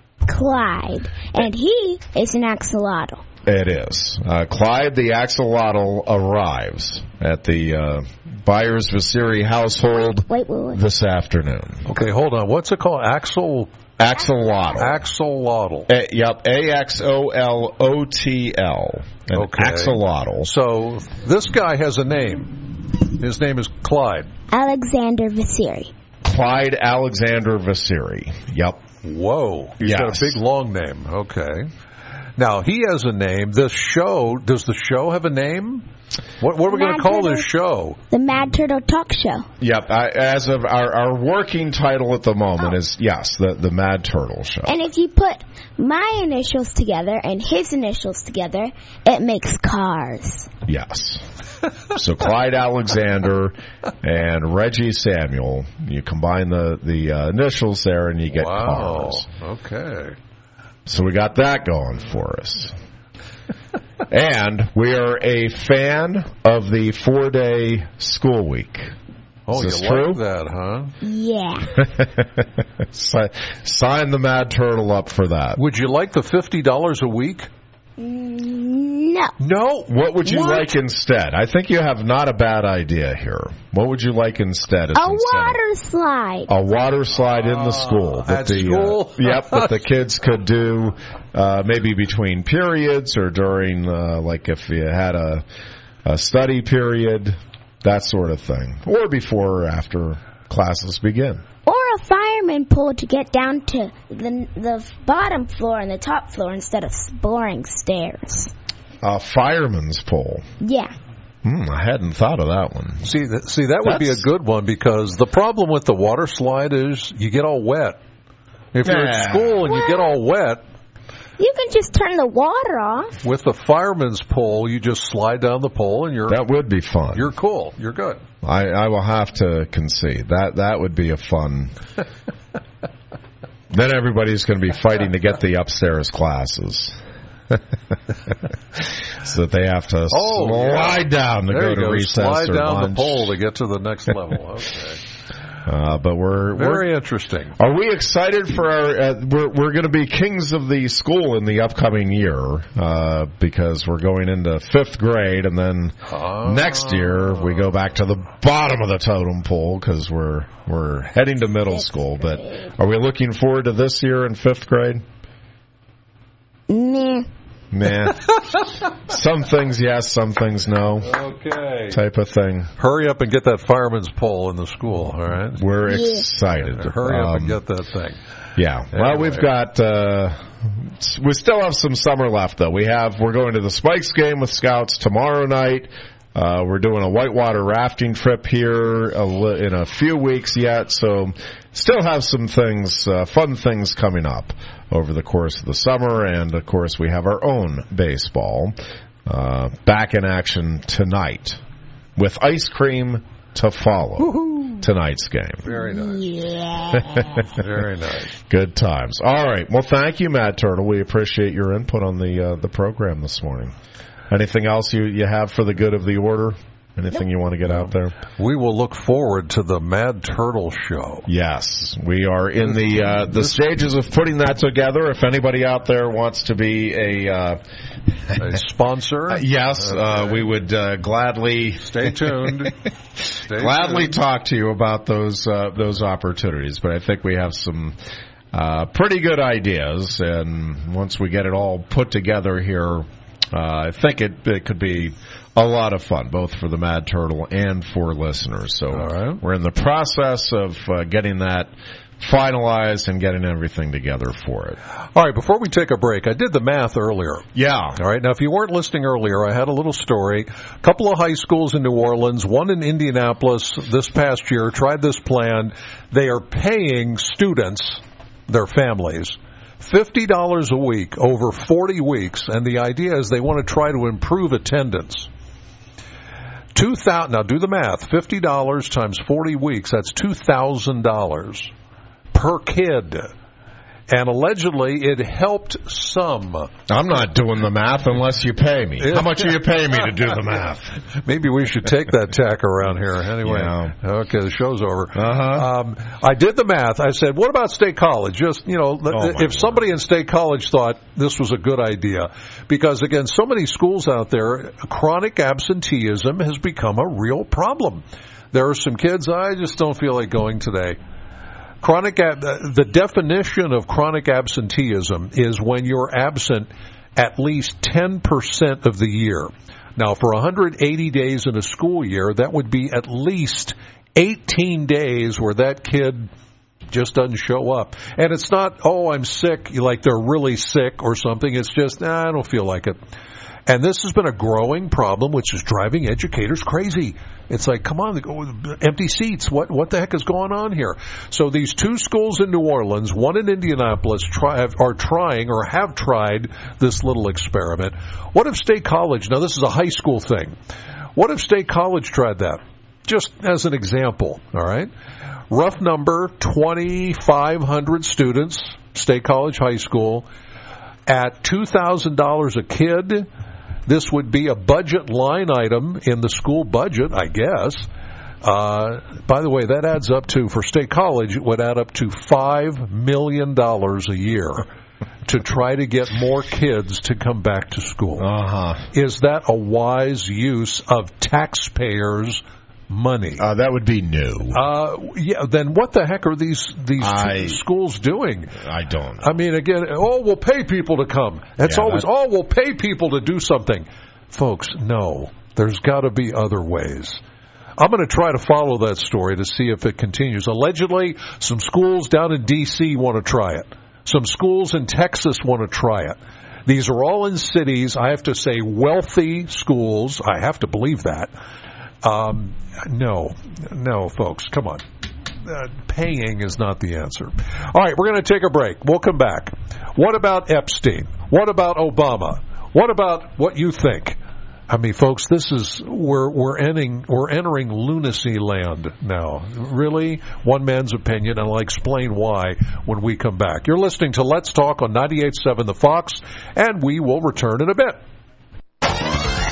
Clyde. And he is an axolotl. It is. Uh, Clyde the axolotl arrives at the uh, Byers Vasiri household wait, wait, wait. this afternoon. Okay, hold on. What's it called? Axel... Axolotl. Axolotl. A, yep, A X O L O T L. An okay. axolotl. So this guy has a name. His name is Clyde. Alexander Vasiri. Clyde Alexander Vasiri. Yep. Whoa. He's yes. got a big, long name. Okay. Now, he has a name. This show, does the show have a name? What, what are we going to call this show? The Mad Turtle Talk Show. Yep. I, as of our, our working title at the moment oh. is, yes, the, the Mad Turtle Show. And if you put my initials together and his initials together, it makes Cars. Yes. So Clyde Alexander and Reggie Samuel, you combine the, the uh, initials there and you get wow. Cars. Okay. So we got that going for us. And we are a fan of the four-day school week. Oh, Is this you true? like that, huh? Yeah. Sign the Mad Turtle up for that. Would you like the fifty dollars a week? No. No? What would you what? like instead? I think you have not a bad idea here. What would you like instead? As a incentive? water slide. A water slide in the school. That That the, school? Uh, yep, that the kids could do uh, maybe between periods or during, uh, like if you had a, a study period, that sort of thing. Or before or after classes begin. Or a fireman pole to get down to the the bottom floor and the top floor instead of boring stairs. A fireman's pole. Yeah. Hmm, I hadn't thought of that one. See, that, see, that would That's... be a good one because the problem with the water slide is you get all wet. If you're Yeah. at school and Well, you get all wet, you can just turn the water off. with the fireman's pole, you just slide down the pole and you're That would be fun. you're cool. You're good. I, I will have to concede. That that would be a fun... Then everybody's going to be fighting to get the upstairs classes. So that they have to Oh, slide yeah. down to there go you to go. recess Slide or down lunch. the pole to get to the next level. Okay. Uh, but we're very we're, interesting. Are we excited for our? Uh, we're we're going to be kings of the school in the upcoming year uh, because we're going into fifth grade, and then oh. next year we go back to the bottom of the totem pole because we're we're heading to middle fifth school. Grade. But are we looking forward to this year in fifth grade? Nah. Nah. Some things yes, some things no. Okay. Type of thing. Hurry up and get that fireman's pole in the school, all right? We're yeah. excited. Yeah, hurry um, up and get that thing. Yeah. Anyway. Well, we've got, uh, we still have some summer left, though. We have, we're going to the Spikes game with Scouts tomorrow night. Uh, we're doing a whitewater rafting trip here a li- in a few weeks yet, so still have some things, uh, fun things coming up over the course of the summer, and of course we have our own baseball uh, back in action tonight with ice cream to follow. Woo-hoo. Tonight's game. Very nice. Yeah. Very nice. Good times. All right. Well, thank you, Mad Turtle. We appreciate your input on the uh, the program this morning. Anything else you, you have for the good of the order? Anything you want to get out there? We will look forward to the Mad Turtle Show. Yes, we are in the uh, the stages of putting that together. If anybody out there wants to be a, uh, a sponsor, uh, yes, okay. uh, we would uh, gladly stay tuned. Stay gladly tuned. talk to you about those uh, those opportunities. But I think we have some uh, pretty good ideas, and once we get it all put together here, uh, I think it, it could be a lot of fun, both for the Mad Turtle and for listeners. So right. We're in the process of uh, getting that finalized and getting everything together for it. All right, before we take a break, I did the math earlier. Yeah. All right, now if you weren't listening earlier, I had a little story. A couple of high schools in New Orleans, one in Indianapolis this past year, tried this plan. They are paying students, their families, fifty dollars a week over forty weeks, and the idea is they want to try to improve attendance. Two thousand. Now do the math. Fifty dollars times forty weeks. That's two thousand dollars per kid. And allegedly, it helped some. I'm not doing the math unless you pay me. How much are you paying me to do the math? Maybe we should take that tack around here. Anyway, yeah. Okay, the show's over. Uh-huh. Um, I did the math. I said, what about State College? Just, you know, oh if somebody in State College thought this was a good idea. Because, again, so many schools out there, chronic absenteeism has become a real problem. There are some kids, I just don't feel like going today. Chronic ab- the definition of chronic absenteeism is when you're absent at least ten percent of the year. Now, for one hundred eighty days in a school year, that would be at least eighteen days where that kid just doesn't show up. And it's not, oh, I'm sick, like they're really sick or something. It's just, nah, I don't feel like it. And this has been a growing problem, which is driving educators crazy. It's like, come on, empty seats. What what the heck is going on here? So these two schools in New Orleans, one in Indianapolis, try, are trying or have tried this little experiment. What if State College, now this is a high school thing, what if State College tried that? Just as an example, all right? Rough number, twenty-five hundred students, State College High School, at two thousand dollars a kid. This would be a budget line item in the school budget, I guess. Uh, by the way, that adds up to, for State College, it would add up to five million dollars a year to try to get more kids to come back to school. Uh-huh. Is that a wise use of taxpayers' money? Uh, that would be new. Uh, yeah. Then what the heck are these these I, schools doing? I don't know. I mean, again, oh, we'll pay people to come. That's yeah, always, that... oh, we'll pay people to do something. Folks, no. There's got to be other ways. I'm going to try to follow that story to see if it continues. Allegedly, some schools down in D C want to try it. Some schools in Texas want to try it. These are all in cities, I have to say, wealthy schools. I have to believe that. Um, no, no, folks, come on. Uh, paying is not the answer. All right, we're going to take a break. We'll come back. What about Epstein? What about Obama? What about what you think? I mean, folks, this is we're we're entering we're entering lunacy land now. Really, one man's opinion, and I'll explain why when we come back. You're listening to Let's Talk on ninety-eight point seven The Fox, and we will return in a bit.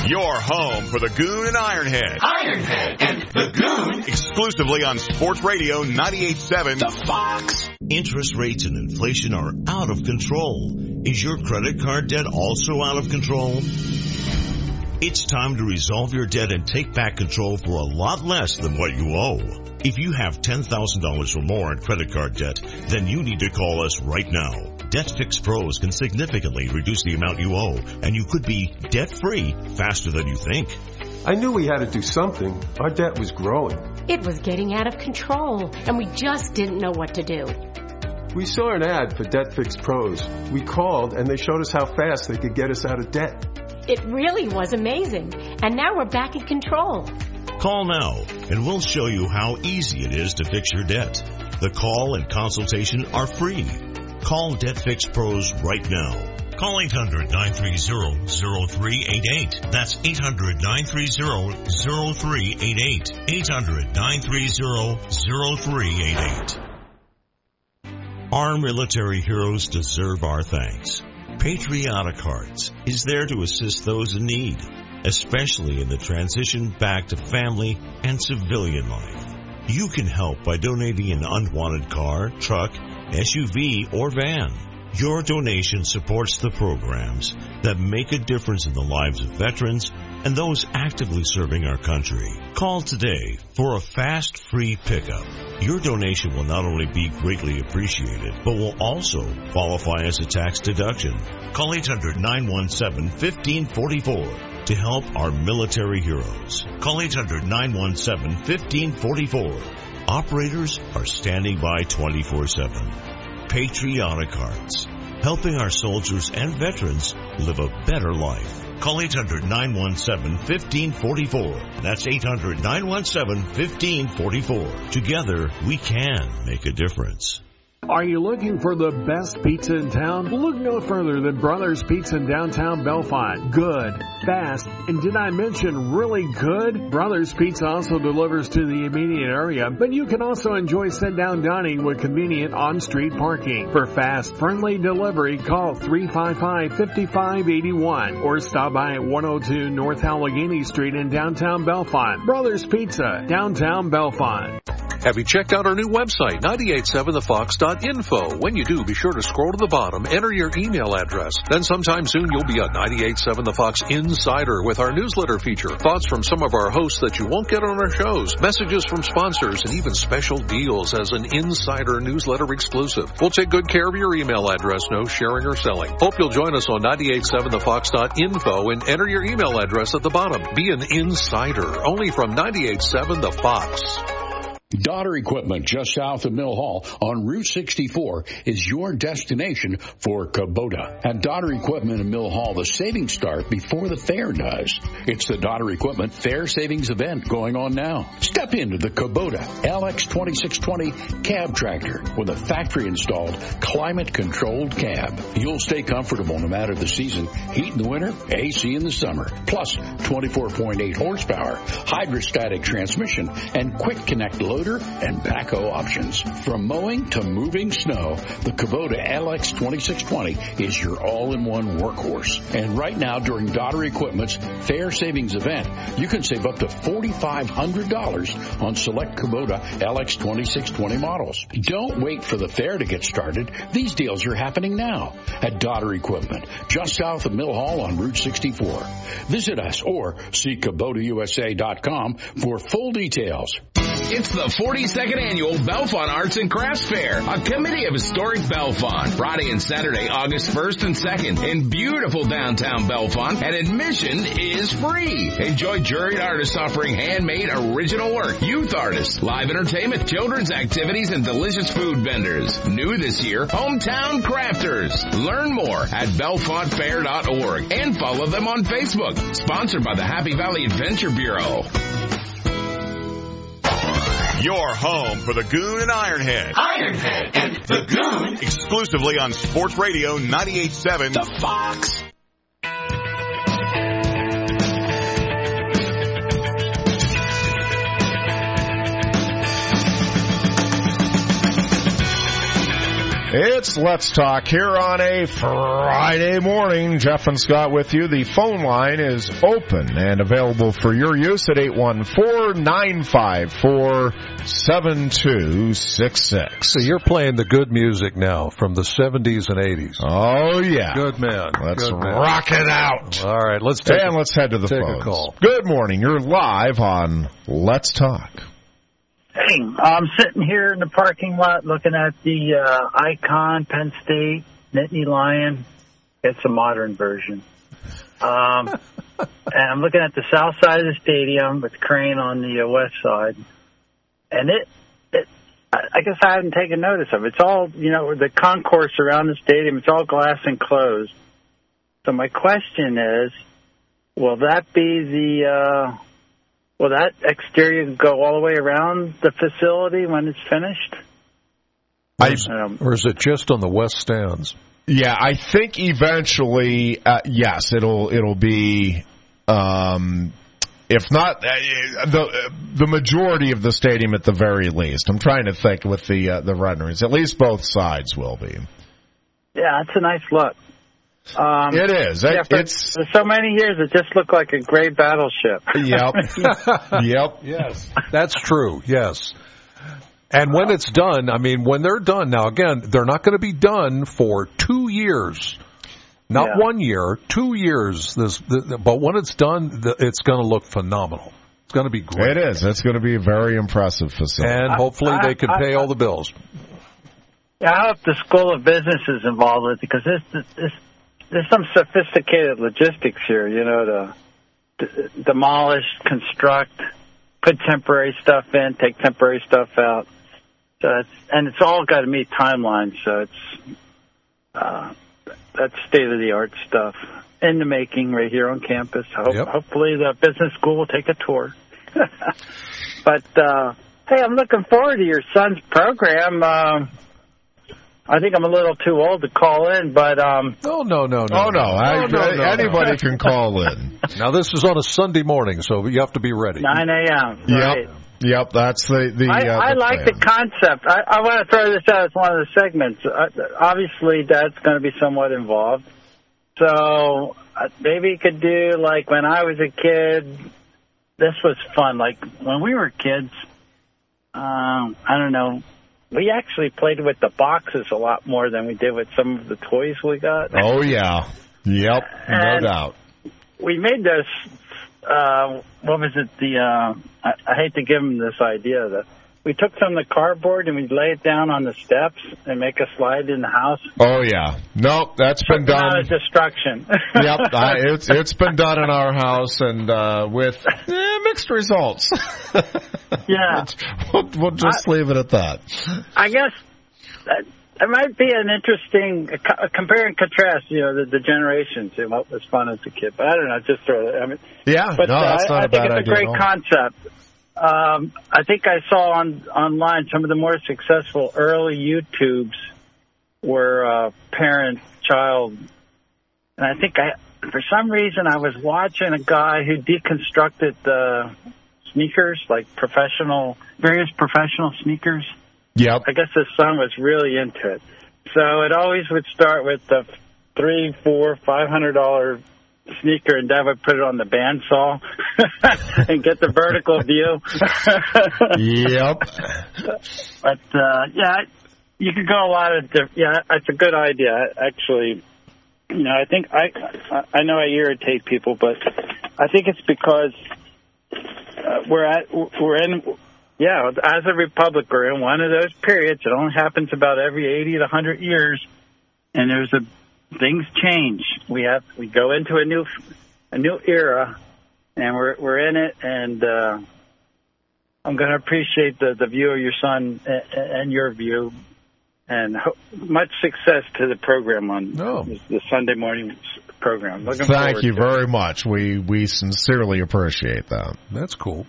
Your home for the Goon and Ironhead. Ironhead and the Goon. Exclusively on Sports Radio ninety-eight point seven. The Fox. Interest rates and inflation are out of control. Is your credit card debt also out of control? It's time to resolve your debt and take back control for a lot less than what you owe. If you have ten thousand dollars or more in credit card debt, then you need to call us right now. DebtFix Pros can significantly reduce the amount you owe, and you could be debt-free faster than you think. I knew we had to do something. Our debt was growing. It was getting out of control, and we just didn't know what to do. We saw an ad for DebtFix Pros. We called, and they showed us how fast they could get us out of debt. It really was amazing, and now we're back in control. Call now, and we'll show you how easy it is to fix your debt. The call and consultation are free. Call DebtFix Pros right now. Call eight hundred, nine three zero, zero three eight eight. That's eight hundred, nine three zero, zero three eight eight. eight hundred, nine three zero, zero three eight eight. Our military heroes deserve our thanks. Patriotic Hearts is there to assist those in need, especially in the transition back to family and civilian life. You can help by donating an unwanted car, truck, S U V, or van. Your donation supports the programs that make a difference in the lives of veterans and those actively serving our country. Call today for a fast, free pickup. Your donation will not only be greatly appreciated, but will also qualify as a tax deduction. Call eight hundred, nine one seven, one five four four to help our military heroes. Call eight hundred, nine one seven, one five four four. Operators are standing by twenty-four seven. Patriotic Hearts, helping our soldiers and veterans live a better life. Call eight hundred, nine one seven, one five four four. That's eight hundred, nine one seven, one five four four. Together, we can make a difference. Are you looking for the best pizza in town? Look no further than Brothers Pizza in downtown Bellefonte. Good, fast, and did I mention really good? Brothers Pizza also delivers to the immediate area, but you can also enjoy sit-down dining with convenient on-street parking. For fast, friendly delivery, call three five five, five five eight one or stop by at one oh two North Allegheny Street in downtown Bellefonte. Brothers Pizza, downtown Bellefonte. Have you checked out our new website, nine eight seven the fox dot info? When you do, be sure to scroll to the bottom, enter your email address. Then sometime soon you'll be a ninety-eight seven The Fox insider with our newsletter feature. Thoughts from some of our hosts that you won't get on our shows, messages from sponsors, and even special deals as an insider newsletter exclusive. We'll take good care of your email address, no sharing or selling. Hope you'll join us on nine eight seven the fox dot info and enter your email address at the bottom. Be an insider, only from nine eight seven The Fox. Daughter Equipment, just south of Mill Hall on Route sixty-four, is your destination for Kubota. At Daughter Equipment in Mill Hall, the savings start before the fair does. It's the Daughter Equipment Fair Savings event going on now. Step into the Kubota L X twenty-six twenty cab tractor with a factory-installed, climate-controlled cab. You'll stay comfortable no matter the season. Heat in the winter, A C in the summer. Plus, twenty-four point eight horsepower, hydrostatic transmission, and quick connect load and backhoe options. From mowing to moving snow, the Kubota L X twenty-six twenty is your all-in-one workhorse. And right now, during Daughter Equipment's Fair Savings event, you can save up to four thousand five hundred dollars on select Kubota L X twenty-six twenty models. Don't wait for the fair to get started. These deals are happening now at Daughter Equipment, just south of Mill Hall on Route sixty-four. Visit us or see Kubota U S A dot com for full details. It's the forty-second annual Bellefonte Arts and Crafts Fair, a committee of historic Bellefonte. Friday and Saturday, August first and second, in beautiful downtown Bellefonte, and admission is free. Enjoy juried artists offering handmade original work, youth artists, live entertainment, children's activities, and delicious food vendors. New this year, hometown crafters. Learn more at bellefonte fair dot org and follow them on Facebook. Sponsored by the Happy Valley Adventure Bureau. Your home for the Goon and Ironhead. Ironhead and the Goon. Exclusively on Sports Radio ninety-eight point seven. The Fox. It's Let's Talk here on a Friday morning. Jeff and Scott with you. The phone line is open and available for your use at eight one four, nine five four, seven two six six. So you're playing the good music now from the seventies and eighties. Oh, yeah. Good man. Let's good man. rock it out. All right, let's take And a, let's head to the take phones. a call. Good morning. You're live on Let's Talk. Hey, I'm sitting here in the parking lot looking at the uh, Icon Penn State Nittany Lion. It's a modern version. Um, and I'm looking at the south side of the stadium with Crane on the uh, west side. And it, it, I guess I haven't taken notice of it. It's all, you know, the concourse around the stadium, it's all glass enclosed. So my question is, will that be the... Uh, Will that exterior go all the way around the facility when it's finished? I, um, or is it just on the west stands? Yeah, I think eventually, uh, yes, it'll it'll be, um, if not uh, the the majority of the stadium at the very least. I'm trying to think with the uh, the renderings. At least both sides will be. Yeah, it's a nice look. Um, it is. Yeah, for, it's for so many years, it just looked like a gray battleship. Yep. Yep. Yes. That's true. Yes. And when it's done, I mean, when they're done, now again, they're not going to be done for two years. Not yeah. one year, two years. This, the, but when it's done, the, it's going to look phenomenal. It's going to be great. It is. It's going to be a very impressive facility. And hopefully I, they can I, pay I, all the bills. Yeah, I hope the School of Business is involved with it because this, this there's some sophisticated logistics here, you know, to, to demolish, construct, put temporary stuff in, take temporary stuff out. So it's, and it's all got to meet timelines, so it's uh, that's state-of-the-art stuff in the making right here on campus. Hope, yep. Hopefully the business school will take a tour. But, uh, hey, I'm looking forward to your son's program. Uh, I think I'm a little too old to call in, but... Um, oh, no, no, no. Oh, no. I, no, no, no anybody no. can call in. Now, this is on a Sunday morning, so you have to be ready. nine a.m. Yep. Right. Yep, that's the... the I, uh, I the like plan. the concept. I, I want to throw this out as one of the segments. Uh, obviously, Dad's going to be somewhat involved. So uh, maybe you could do, like, when I was a kid, this was fun. Like, when we were kids, um, I don't know, we actually played with the boxes a lot more than we did with some of the toys we got. Oh, yeah. Yep, and no doubt. We made this, uh, what was it, the, uh, I, I hate to give them this idea, that we took some of the cardboard and we'd lay it down on the steps and make a slide in the house. Oh, yeah. Nope, that's been Took done. Out of destruction. Yep, I, it's it's been done in our house, and uh, with eh, mixed results. Yeah. we'll, we'll just I, leave it at that. I guess that, it might be an interesting uh, compare and contrast, you know, the, the generations and what was fun as a kid. But I don't know, just throw it. I mean, yeah, but, no, that's uh, not I, a bad I think it's idea a great concept. Um, I think I saw on online some of the more successful early YouTubes were uh, parent-child. And I think I, for some reason, I was watching a guy who deconstructed the sneakers, like professional, various professional sneakers. Yep. I guess his son was really into it. So it always would start with the three, four, five hundred dollar sneaker, and Dad would put it on the bandsaw and get the vertical view. Yep. But uh, yeah, you could go a lot of different. Yeah, it's a good idea. Actually, you know, I think I I know I irritate people, but I think it's because uh, we're at we're in. Yeah, as a republic, we're in one of those periods. It only happens about every eighty to one hundred years, and there's a things change. We have we go into a new a new era, and we're we're in it. And uh, I'm going to appreciate the the view of your son and, and your view, and ho- much success to the program on no. the, the Sunday morning program. Looking Thank you to very it. much. We we sincerely appreciate that. That's cool.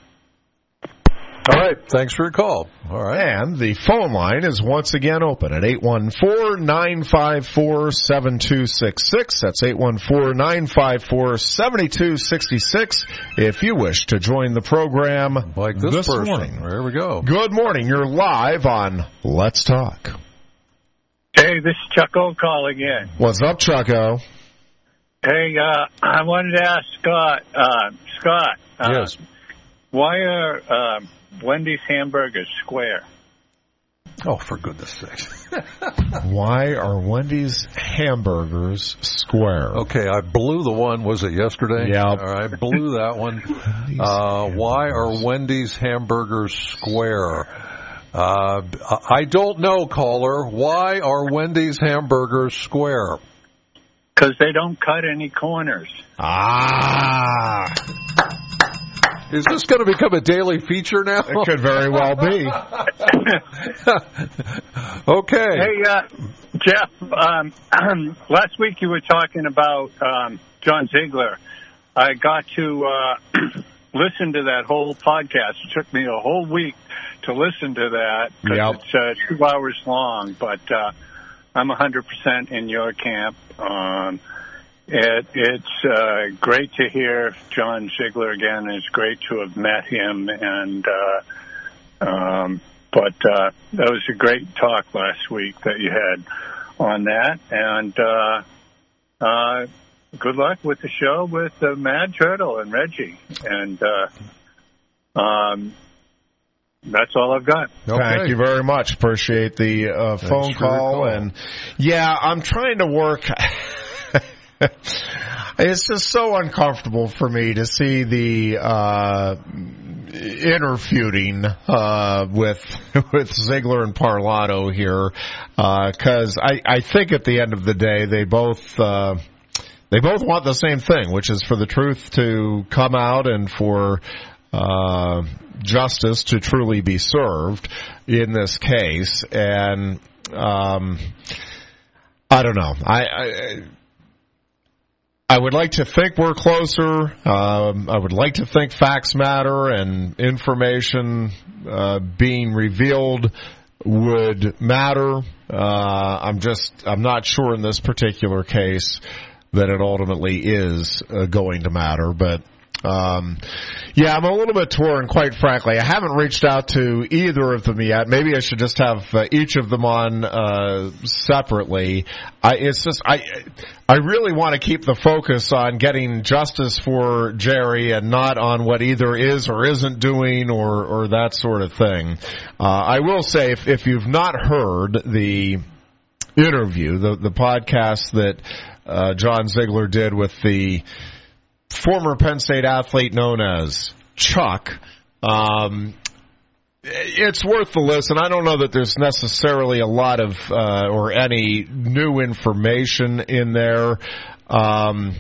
All right. Thanks for your call. All right. And the phone line is once again open at eight one four, nine five four, seven two six six. That's eight one four, nine five four, seven two six six if you wish to join the program like this, this person. morning. There we go. Good morning. You're live on Let's Talk. Hey, this is Chucko calling in. What's up, Chucko? Hey, uh, I wanted to ask Scott. Uh, Scott. Uh, yes. Why are uh, Wendy's hamburgers square? Oh, for goodness sakes. Why are Wendy's hamburgers square? Okay, I blew the one, was it yesterday? Yeah. All right, blew that one. Uh, why are Wendy's hamburgers square? Uh, I don't know, caller. Why are Wendy's hamburgers square? Because they don't cut any corners. Ah. Is this going to become a daily feature now? It could very well be. Okay. Hey, uh, Jeff, um, last week you were talking about um, John Ziegler. I got to uh, listen to that whole podcast. It took me a whole week to listen to that because yep. it's uh, two hours long, but uh, I'm one hundred percent in your camp. Um It, it's uh, great to hear John Ziegler again. It's great to have met him, and uh, um, but uh, that was a great talk last week that you had on that. And uh, uh, good luck with the show with uh, Mad Turtle and Reggie. And uh, um, that's all I've got. Okay. Thank you very much. Appreciate the uh, phone call. call. And yeah, I'm trying to work. It's just so uncomfortable for me to see the uh, interfeuding uh, with with Ziegler and Parlato here, because uh, I, I think at the end of the day they both uh, they both want the same thing, which is for the truth to come out and for uh, justice to truly be served in this case. And um, I don't know. I. I I would like to think we're closer. Um, I would like to think facts matter and information uh, being revealed would matter. Uh, I'm just, I'm not sure in this particular case that it ultimately is uh, going to matter. But um, yeah, I'm a little bit torn, quite frankly. I haven't reached out to either of them yet. Maybe I should just have uh, each of them on uh, separately. I, it's just I. I really want to keep the focus on getting justice for Jerry and not on what either is or isn't doing or, or that sort of thing. Uh, I will say, if, if you've not heard the interview, the, the podcast that uh, John Ziegler did with the former Penn State athlete known as Chuck, um, it's worth the listen. I don't know that there's necessarily a lot of uh, or any new information in there. Um,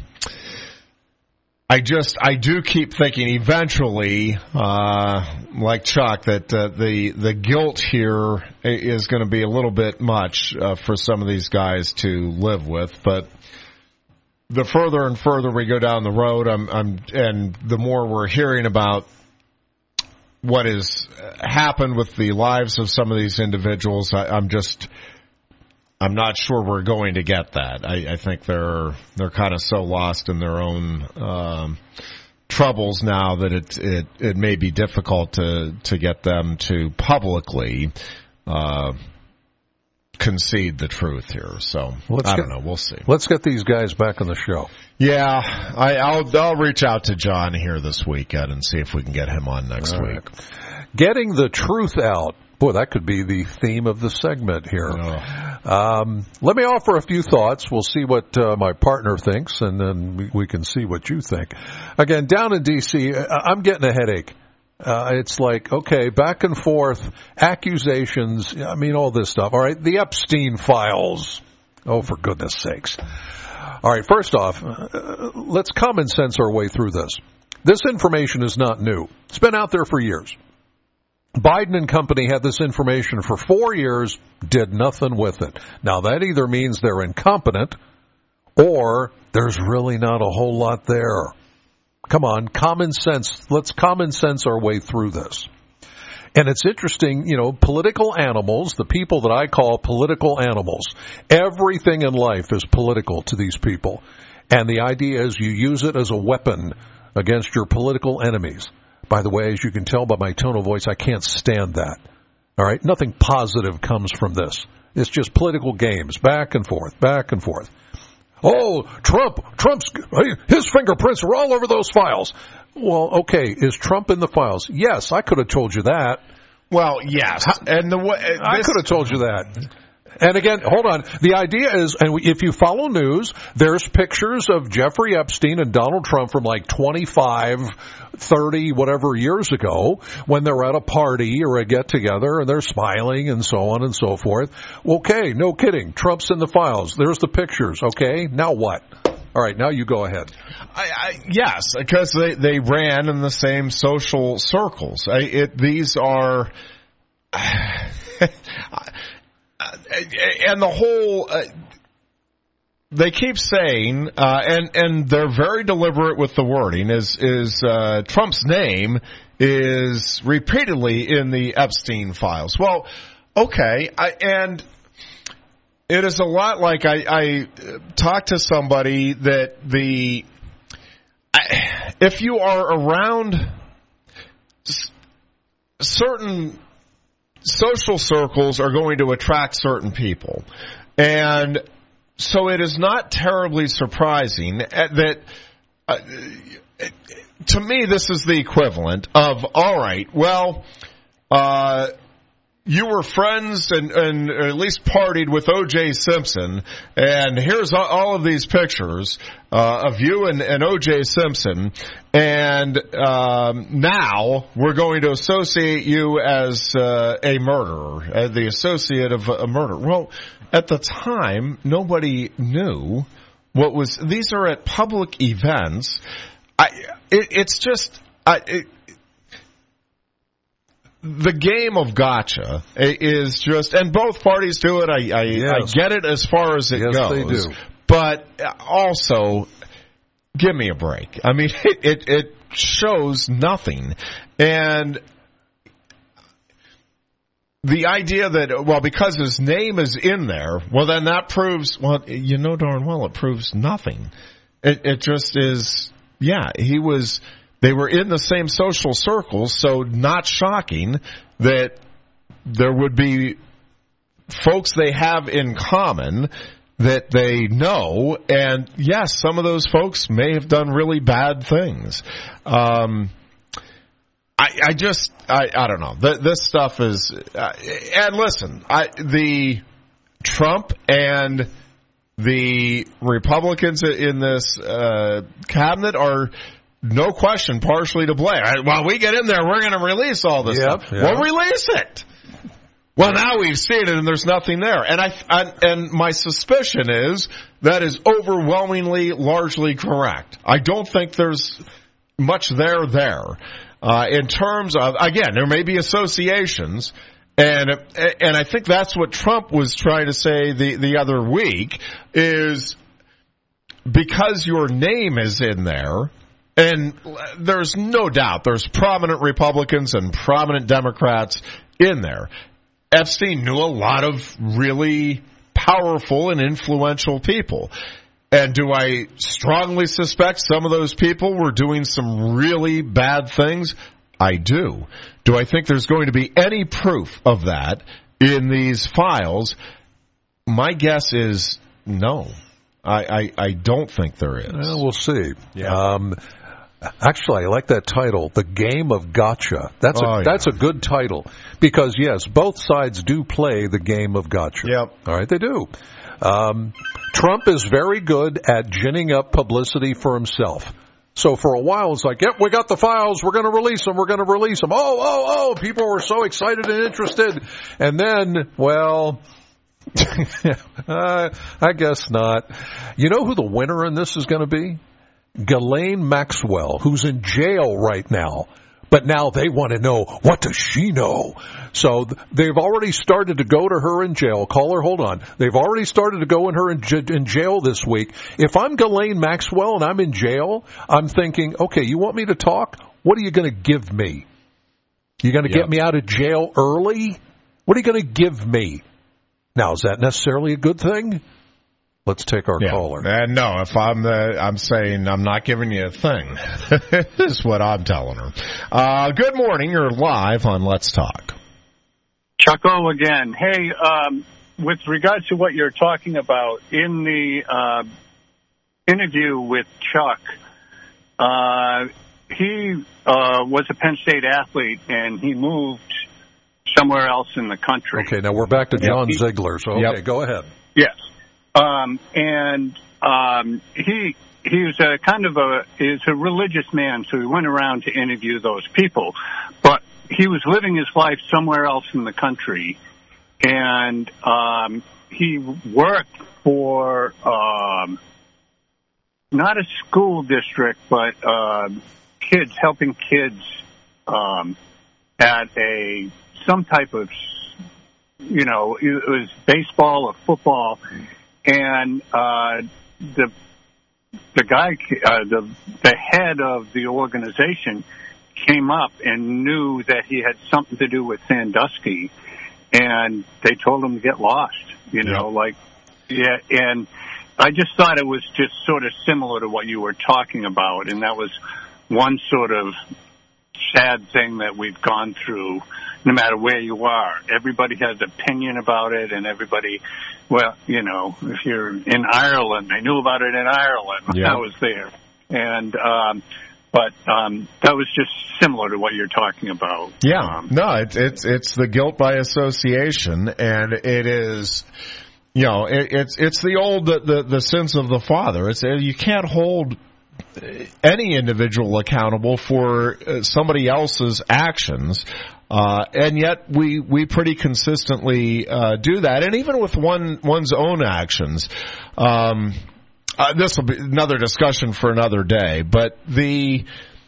I just, I do keep thinking eventually, uh, like Chuck, that uh, the the guilt here is going to be a little bit much uh, for some of these guys to live with. But the further and further we go down the road, I'm, I'm and the more we're hearing about what has happened with the lives of some of these individuals, I, I'm just, I'm not sure we're going to get that. I, I think they're they're kind of so lost in their own um, troubles now that it it it may be difficult to to get them to publicly uh, concede the truth here. So let's I don't get, know. We'll see. Let's get these guys back on the show. Yeah, I, I'll I'll reach out to John here this weekend and see if we can get him on next All week. Right. Getting the truth out. Boy, that could be the theme of the segment here. Oh. Um, let me offer a few thoughts. We'll see what uh, my partner thinks, and then we, we can see what you think. Again, down in D C, I'm getting a headache. Uh, it's like, okay, back and forth, accusations, I mean, all this stuff. All right, the Epstein files. Oh, for goodness sakes. All right, first off, uh, let's common sense our way through this. This information is not new. It's been out there for years. Biden and company had this information for four years, did nothing with it. Now, that either means they're incompetent or there's really not a whole lot there. Come on, common sense. Let's common sense our way through this. And it's interesting, you know, political animals, the people that I call political animals, everything in life is political to these people. And the idea is you use it as a weapon against your political enemies. By the way, as you can tell by my tone of voice, I can't stand that. All right? Nothing positive comes from this. It's just political games, back and forth, back and forth. Oh, Trump, Trump's, his fingerprints are all over those files. Well, okay, is Trump in the files? Yes, I could have told you that. Well, yes, and the way this, I could have told you that. And again, hold on. The idea is, and if you follow news, there's pictures of Jeffrey Epstein and Donald Trump from like twenty-five, thirty, whatever years ago when they're at a party or a get-together and they're smiling and so on and so forth. Okay, no kidding. Trump's in the files. There's the pictures. Okay, now what? All right, now you go ahead. I, I, yes, because they, they ran in the same social circles. I, it, these are... And the whole, uh, they keep saying, uh, and, and they're very deliberate with the wording, is, is, uh, Trump's name is repeatedly in the Epstein files. Well, okay, I, and it is a lot like I, I talked to somebody that the, I, if you are around certain social circles are going to attract certain people. And so it is not terribly surprising that, uh, to me, this is the equivalent of, all right, well, uh, you were friends and, and at least partied with O J Simpson, and here's all of these pictures uh, of you and, and O J Simpson, and um, now we're going to associate you as uh, a murderer, uh, the associate of a murder. Well, at the time, nobody knew what was. These are at public events. I, it, it's just. I, it, The game of gotcha is just, and both parties do it. I, I, yes. I get it as far as it yes, goes. They do. But also, give me a break. I mean, it, it, it shows nothing. And the idea that, well, because his name is in there, well, then that proves, well, you know darn well it proves nothing. It, it just is, yeah, he was... They were in the same social circles, so not shocking that there would be folks they have in common that they know, and yes, some of those folks may have done really bad things. Um, I, I just, I, I don't know. The, this stuff is, uh, and listen, I, the Trump and the Republicans in this uh, cabinet are, no question, partially to blame. While we get in there, we're going to release all this yep, stuff. Yep. Well, release it. Well, now we've seen it, and there's nothing there. And I, I and my suspicion is that is overwhelmingly, largely correct. I don't think there's much there there. Uh, in terms of, again, there may be associations, and and I think that's what Trump was trying to say the the other week is because your name is in there. And there's no doubt there's prominent Republicans and prominent Democrats in there. Epstein knew a lot of really powerful and influential people. And do I strongly suspect some of those people were doing some really bad things? I do. Do I think there's going to be any proof of that in these files? My guess is no. I, I, I don't think there is. Well, we'll see. Yeah. Um, Actually, I like that title, The Game of Gotcha. That's a, oh, yeah. that's a good title because, yes, both sides do play the game of gotcha. Yep. All right, they do. Um, Trump is very good at ginning up publicity for himself. So for a while, it's like, yep, we got the files. We're going to release them. We're going to release them. Oh, oh, oh. People were so excited and interested. And then, well... uh, I guess not. You know who the winner in this is going to be? Ghislaine Maxwell, who's in jail right now. But now they want to know, what does she know? So they've already started to go to her in jail. Caller, hold on. They've already started to go in her in, j- in jail this week. If I'm Ghislaine Maxwell and I'm in jail, I'm thinking, okay, you want me to talk? What are you going to give me? You going to yep. get me out of jail early? What are you going to give me? Now, is that necessarily a good thing? Let's take our yeah. caller. And no, if I'm the, I'm saying I'm not giving you a thing. Is what I'm telling her. Uh, good morning. You're live on Let's Talk. Chucko again. Hey, um, with regards to what you're talking about, in the uh, interview with Chuck, uh, he uh, was a Penn State athlete, and he moved somewhere else in the country. Okay, now we're back to John he, Ziegler, so okay, yep. go ahead. Yes. Um, and um, he he was a kind of a is a religious man, so he went around to interview those people. But he was living his life somewhere else in the country, and um, he worked for um, not a school district, but uh, kids, helping kids um, at a some type of, you know, it was baseball or football, and uh, the the guy, uh, the the head of the organization, came up and knew that he had something to do with Sandusky, and they told him to get lost. You know, yeah. like yeah, and I just thought it was just sort of similar to what you were talking about, and that was one sort of sad thing that we've gone through. No matter where you are, everybody has opinion about it, and everybody, well, you know, if you're in Ireland, I knew about it in Ireland. Yeah. I was there, and um, but um, that was just similar to what you're talking about. Yeah, um, no, it's it's it's the guilt by association, and it is. You know, it, it's it's the old the, the the sins of the father. It's you can't hold any individual accountable for somebody else's actions, uh, and yet we we pretty consistently uh, do that, and even with one one's own actions. Um, uh, this will be another discussion for another day, but the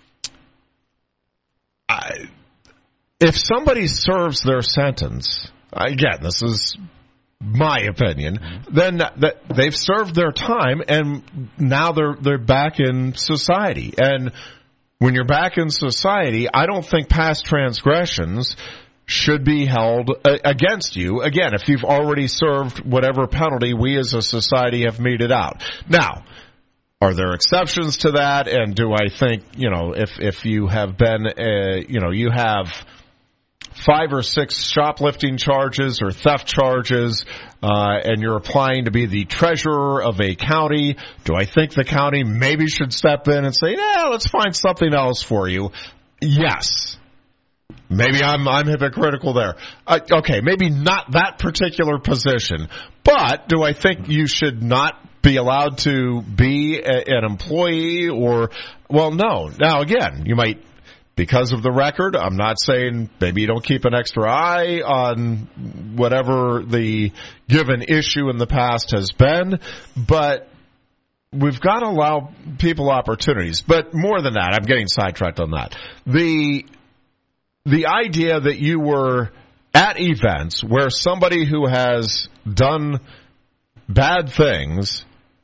uh, if somebody serves their sentence, again, this is my opinion, then that they've served their time and now they're they're back in society. And when you're back in society, I don't think past transgressions should be held against you. Again, if you've already served whatever penalty we as a society have meted out. Now, are there exceptions to that? And do I think, you know, if if you have been, uh, you know, you have five or six shoplifting charges or theft charges, uh, and you're applying to be the treasurer of a county, do I think the county maybe should step in and say, yeah, let's find something else for you? Yes. Maybe I'm I'm hypocritical there. Uh, okay, maybe not that particular position, but do I think you should not be allowed to be a, an employee or, well, no. Now, again, you might, because of the record, I'm not saying maybe you don't keep an extra eye on whatever the given issue in the past has been, but we've got to allow people opportunities. But more than that, I'm getting sidetracked on that. The the idea that you were at events where somebody who has done bad things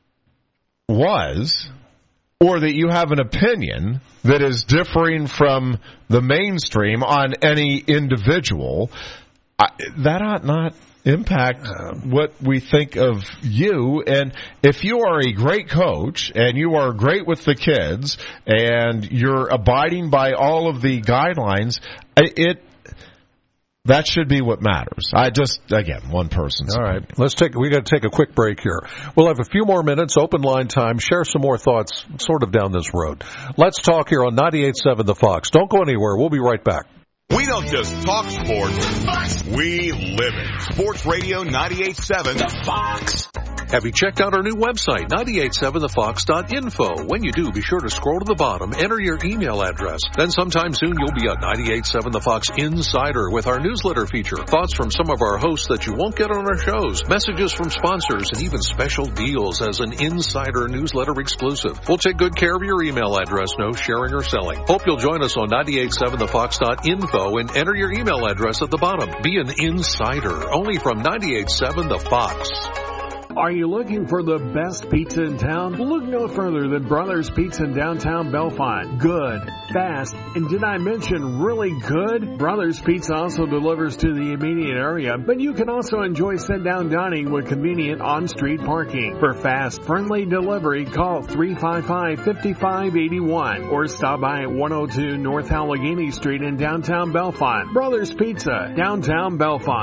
was, or that you have an opinion that is differing from the mainstream on any individual, I, that ought not impact what we think of you. And if you are a great coach and you are great with the kids and you're abiding by all of the guidelines, it that should be what matters. I just, again, one person's. All right. Let's take, we got to take a quick break here. We'll have a few more minutes, open line time, share some more thoughts sort of down this road. Let's talk here on ninety-eight point seven The Fox. Don't go anywhere. We'll be right back. We don't just talk sports, we live it. Sports Radio ninety-eight point seven The Fox. Have you checked out our new website, ninety-eight seven the fox dot info? When you do, be sure to scroll to the bottom, enter your email address. Then sometime soon you'll be a ninety-eight point seven The Fox insider with our newsletter feature. Thoughts from some of our hosts that you won't get on our shows, messages from sponsors, and even special deals as an insider newsletter exclusive. We'll take good care of your email address, no sharing or selling. Hope you'll join us on ninety-eight point seven the fox dot info and enter your email address at the bottom. Be an insider, only from ninety-eight point seven The Fox. Are you looking for the best pizza in town? Look no further than Brothers Pizza in downtown Bellefonte. Good, fast, and did I mention really good? Brothers Pizza also delivers to the immediate area, but you can also enjoy sit-down dining with convenient on-street parking. For fast, friendly delivery, call three five five, five five eight one or stop by at one oh two North Allegheny Street in downtown Bellefonte. Brothers Pizza, downtown Bellefonte.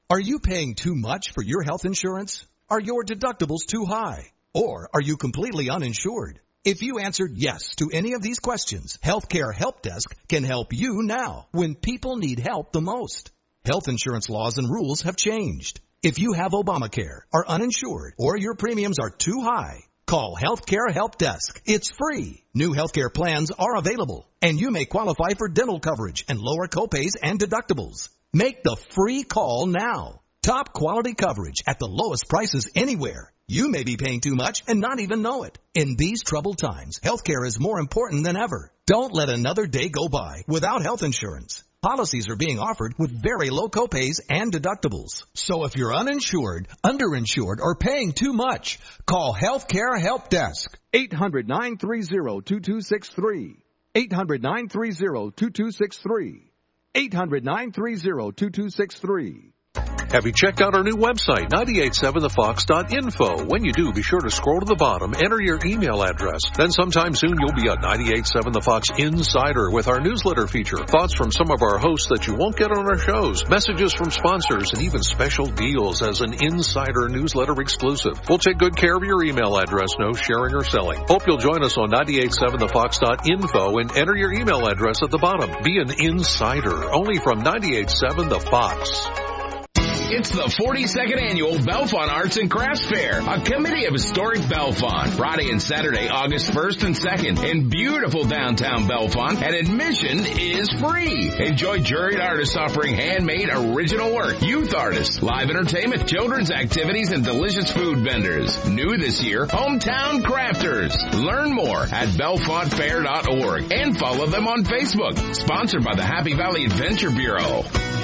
Are you paying too much for your health insurance? Are your deductibles too high? Or are you completely uninsured? If you answered yes to any of these questions, Healthcare Help Desk can help you now when people need help the most. Health insurance laws and rules have changed. If you have Obamacare, are uninsured, or your premiums are too high, call Healthcare Help Desk. It's free. New healthcare plans are available, and you may qualify for dental coverage and lower copays and deductibles. Make the free call now. Top quality coverage at the lowest prices anywhere. You may be paying too much and not even know it. In these troubled times, healthcare is more important than ever. Don't let another day go by without health insurance. Policies are being offered with very low copays and deductibles. So if you're uninsured, underinsured, or paying too much, call Healthcare Help Desk. eight hundred, nine three zero, two two six three. eight hundred, nine three zero, two two six three. eight hundred, nine three zero, two two six three. Have you checked out our new website, nine eight seven the fox dot info? When you do, be sure to scroll to the bottom, enter your email address. Then sometime soon you'll be a ninety-eight seven The Fox Insider with our newsletter feature. Thoughts from some of our hosts that you won't get on our shows, messages from sponsors, and even special deals as an Insider newsletter exclusive. We'll take good care of your email address, no sharing or selling. Hope you'll join us on ninety-eight seven the fox dot info and enter your email address at the bottom. Be an Insider, only from ninety-eight seven The Fox. It's the forty-second Annual Belfont Arts and Crafts Fair, a committee of historic Belfont. Friday and Saturday, August first and second, in beautiful downtown Belfont, and admission is free. Enjoy juried artists offering handmade original work, youth artists, live entertainment, children's activities, and delicious food vendors. New this year, hometown crafters. Learn more at belfont fair dot org and follow them on Facebook. Sponsored by the Happy Valley Adventure Bureau.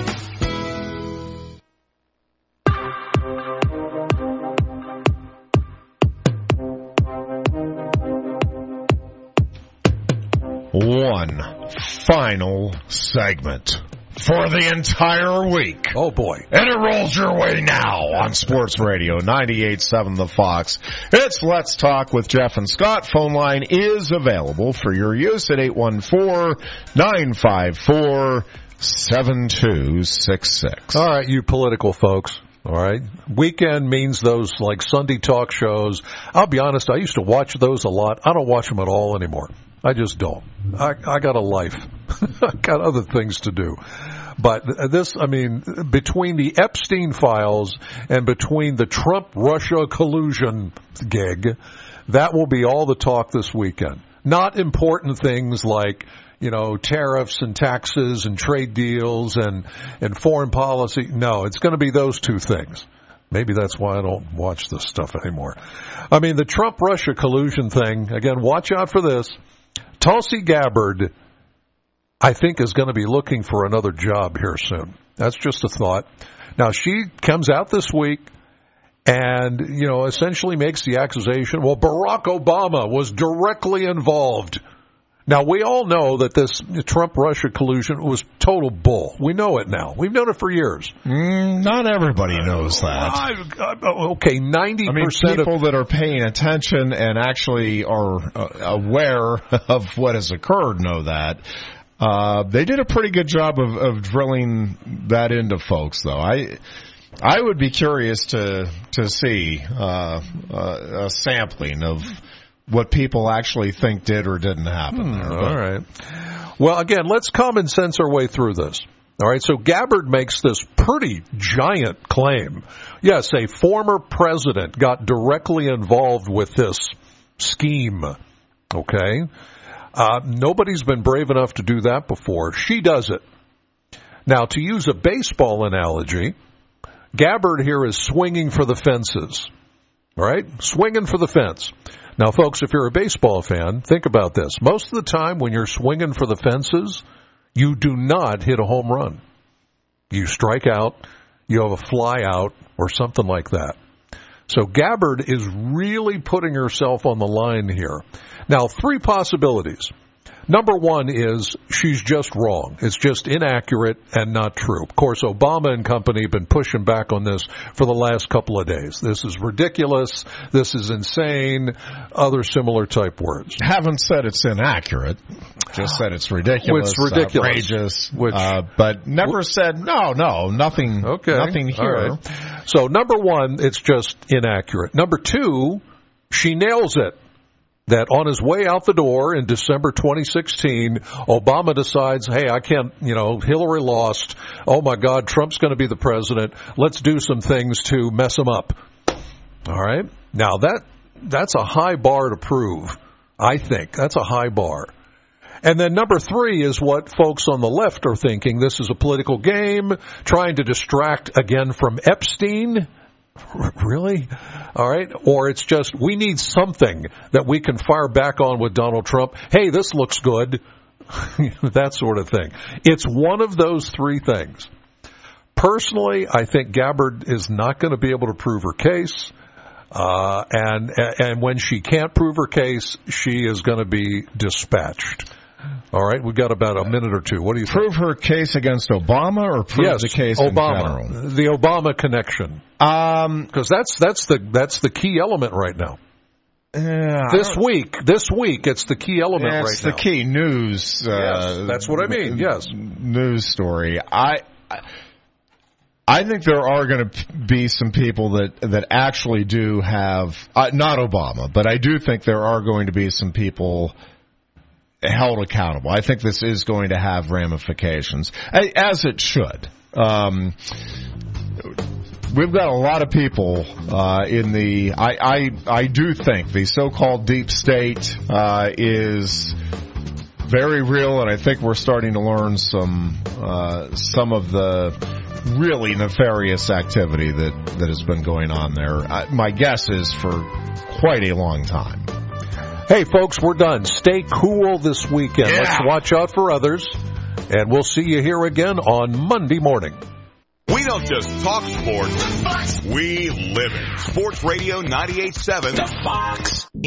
One final segment for the entire week. Oh, boy. And it rolls your way now on Sports Radio ninety-eight seven The Fox. It's Let's Talk with Jeff and Scott. Phone line is available for your use at eight one four, nine five four, seven two six six. All right, you political folks. All right. Weekend means those like Sunday talk shows. I'll be honest, I used to watch those a lot. I don't watch them at all anymore. I just don't. I, I got a life. I got other things to do. But this, I mean, between the Epstein files and between the Trump-Russia collusion gig, that will be all the talk this weekend. Not important things like, you know, tariffs and taxes and trade deals and, and foreign policy. No, it's going to be those two things. Maybe that's why I don't watch this stuff anymore. I mean, the Trump-Russia collusion thing, again, watch out for this. Tulsi Gabbard, I think, is going to be looking for another job here soon. That's just a thought. Now, she comes out this week and, you know, essentially makes the accusation, well, Barack Obama was directly involved. Now, we all know that this Trump-Russia collusion was total bull. We know it now. We've known it for years. Mm, not everybody knows that. Uh, okay, ninety percent I mean, people of that are paying attention and actually are uh, aware of what has occurred know that. Uh, they did a pretty good job of, of drilling that into folks, though. I I would be curious to, to see uh, uh, a sampling of what people actually think did or didn't happen hmm, there. All right. Well, again, let's common sense our way through this. All right, so Gabbard makes this pretty giant claim. Yes, a former president got directly involved with this scheme. Okay? Uh, nobody's been brave enough to do that before. She does it. Now, to use a baseball analogy, Gabbard here is swinging for the fences. All right? Swinging for the fence. Now, folks, if you're a baseball fan, think about this. Most of the time when you're swinging for the fences, you do not hit a home run. You strike out, you have a fly out, or something like that. So Gabbard is really putting herself on the line here. Now, three possibilities. Number one is she's just wrong. It's just inaccurate and not true. Of course, Obama and company have been pushing back on this for the last couple of days. This is ridiculous. This is insane. Other similar type words. Haven't said it's inaccurate. Just said it's ridiculous, It's ridiculous. outrageous, Which, uh, but never said, no, no, nothing, okay, nothing here. Right. So, number one, it's just inaccurate. Number two, she nails it. That on his way out the door in December twenty sixteen, Obama decides, hey, I can't, you know, Hillary lost. Oh, my God, Trump's going to be the president. Let's do some things to mess him up. All right? Now, that that's a high bar to prove, I think. That's a high bar. And then number three is what folks on the left are thinking. This is a political game, trying to distract, again, from Epstein. Really? All right. Or it's just, we need something that we can fire back on with Donald Trump. Hey, this looks good. That sort of thing. It's one of those three things. Personally, I think Gabbard is not going to be able to prove her case. Uh, and, and when she can't prove her case, she is going to be dispatched. All right, we've got about a minute or two. What do you prove think? her case against Obama, or prove yes, the case Obama, in general? The Obama connection, um, because that's that's the that's the key element right now. Uh, this week, this week, it's the key element yeah, right it's now. It's the key news. Uh, yes, that's what I mean. Yes, news story. I. I I think there are going to be some people that, that actually do have, uh, not Obama, but I do think there are going to be some people held accountable. I think this is going to have ramifications, as it should. Um, we've got a lot of people uh, in the, I, I, I do think the so-called deep state uh, is very real, and I think we're starting to learn some uh, some of the really nefarious activity that, that has been going on there. Uh, my guess is for quite a long time. Hey, folks, we're done. Stay cool this weekend. Yeah. Let's watch out for others, and we'll see you here again on Monday morning. We don't just talk sports, we live it. Sports Radio ninety-eight point seven, The Fox.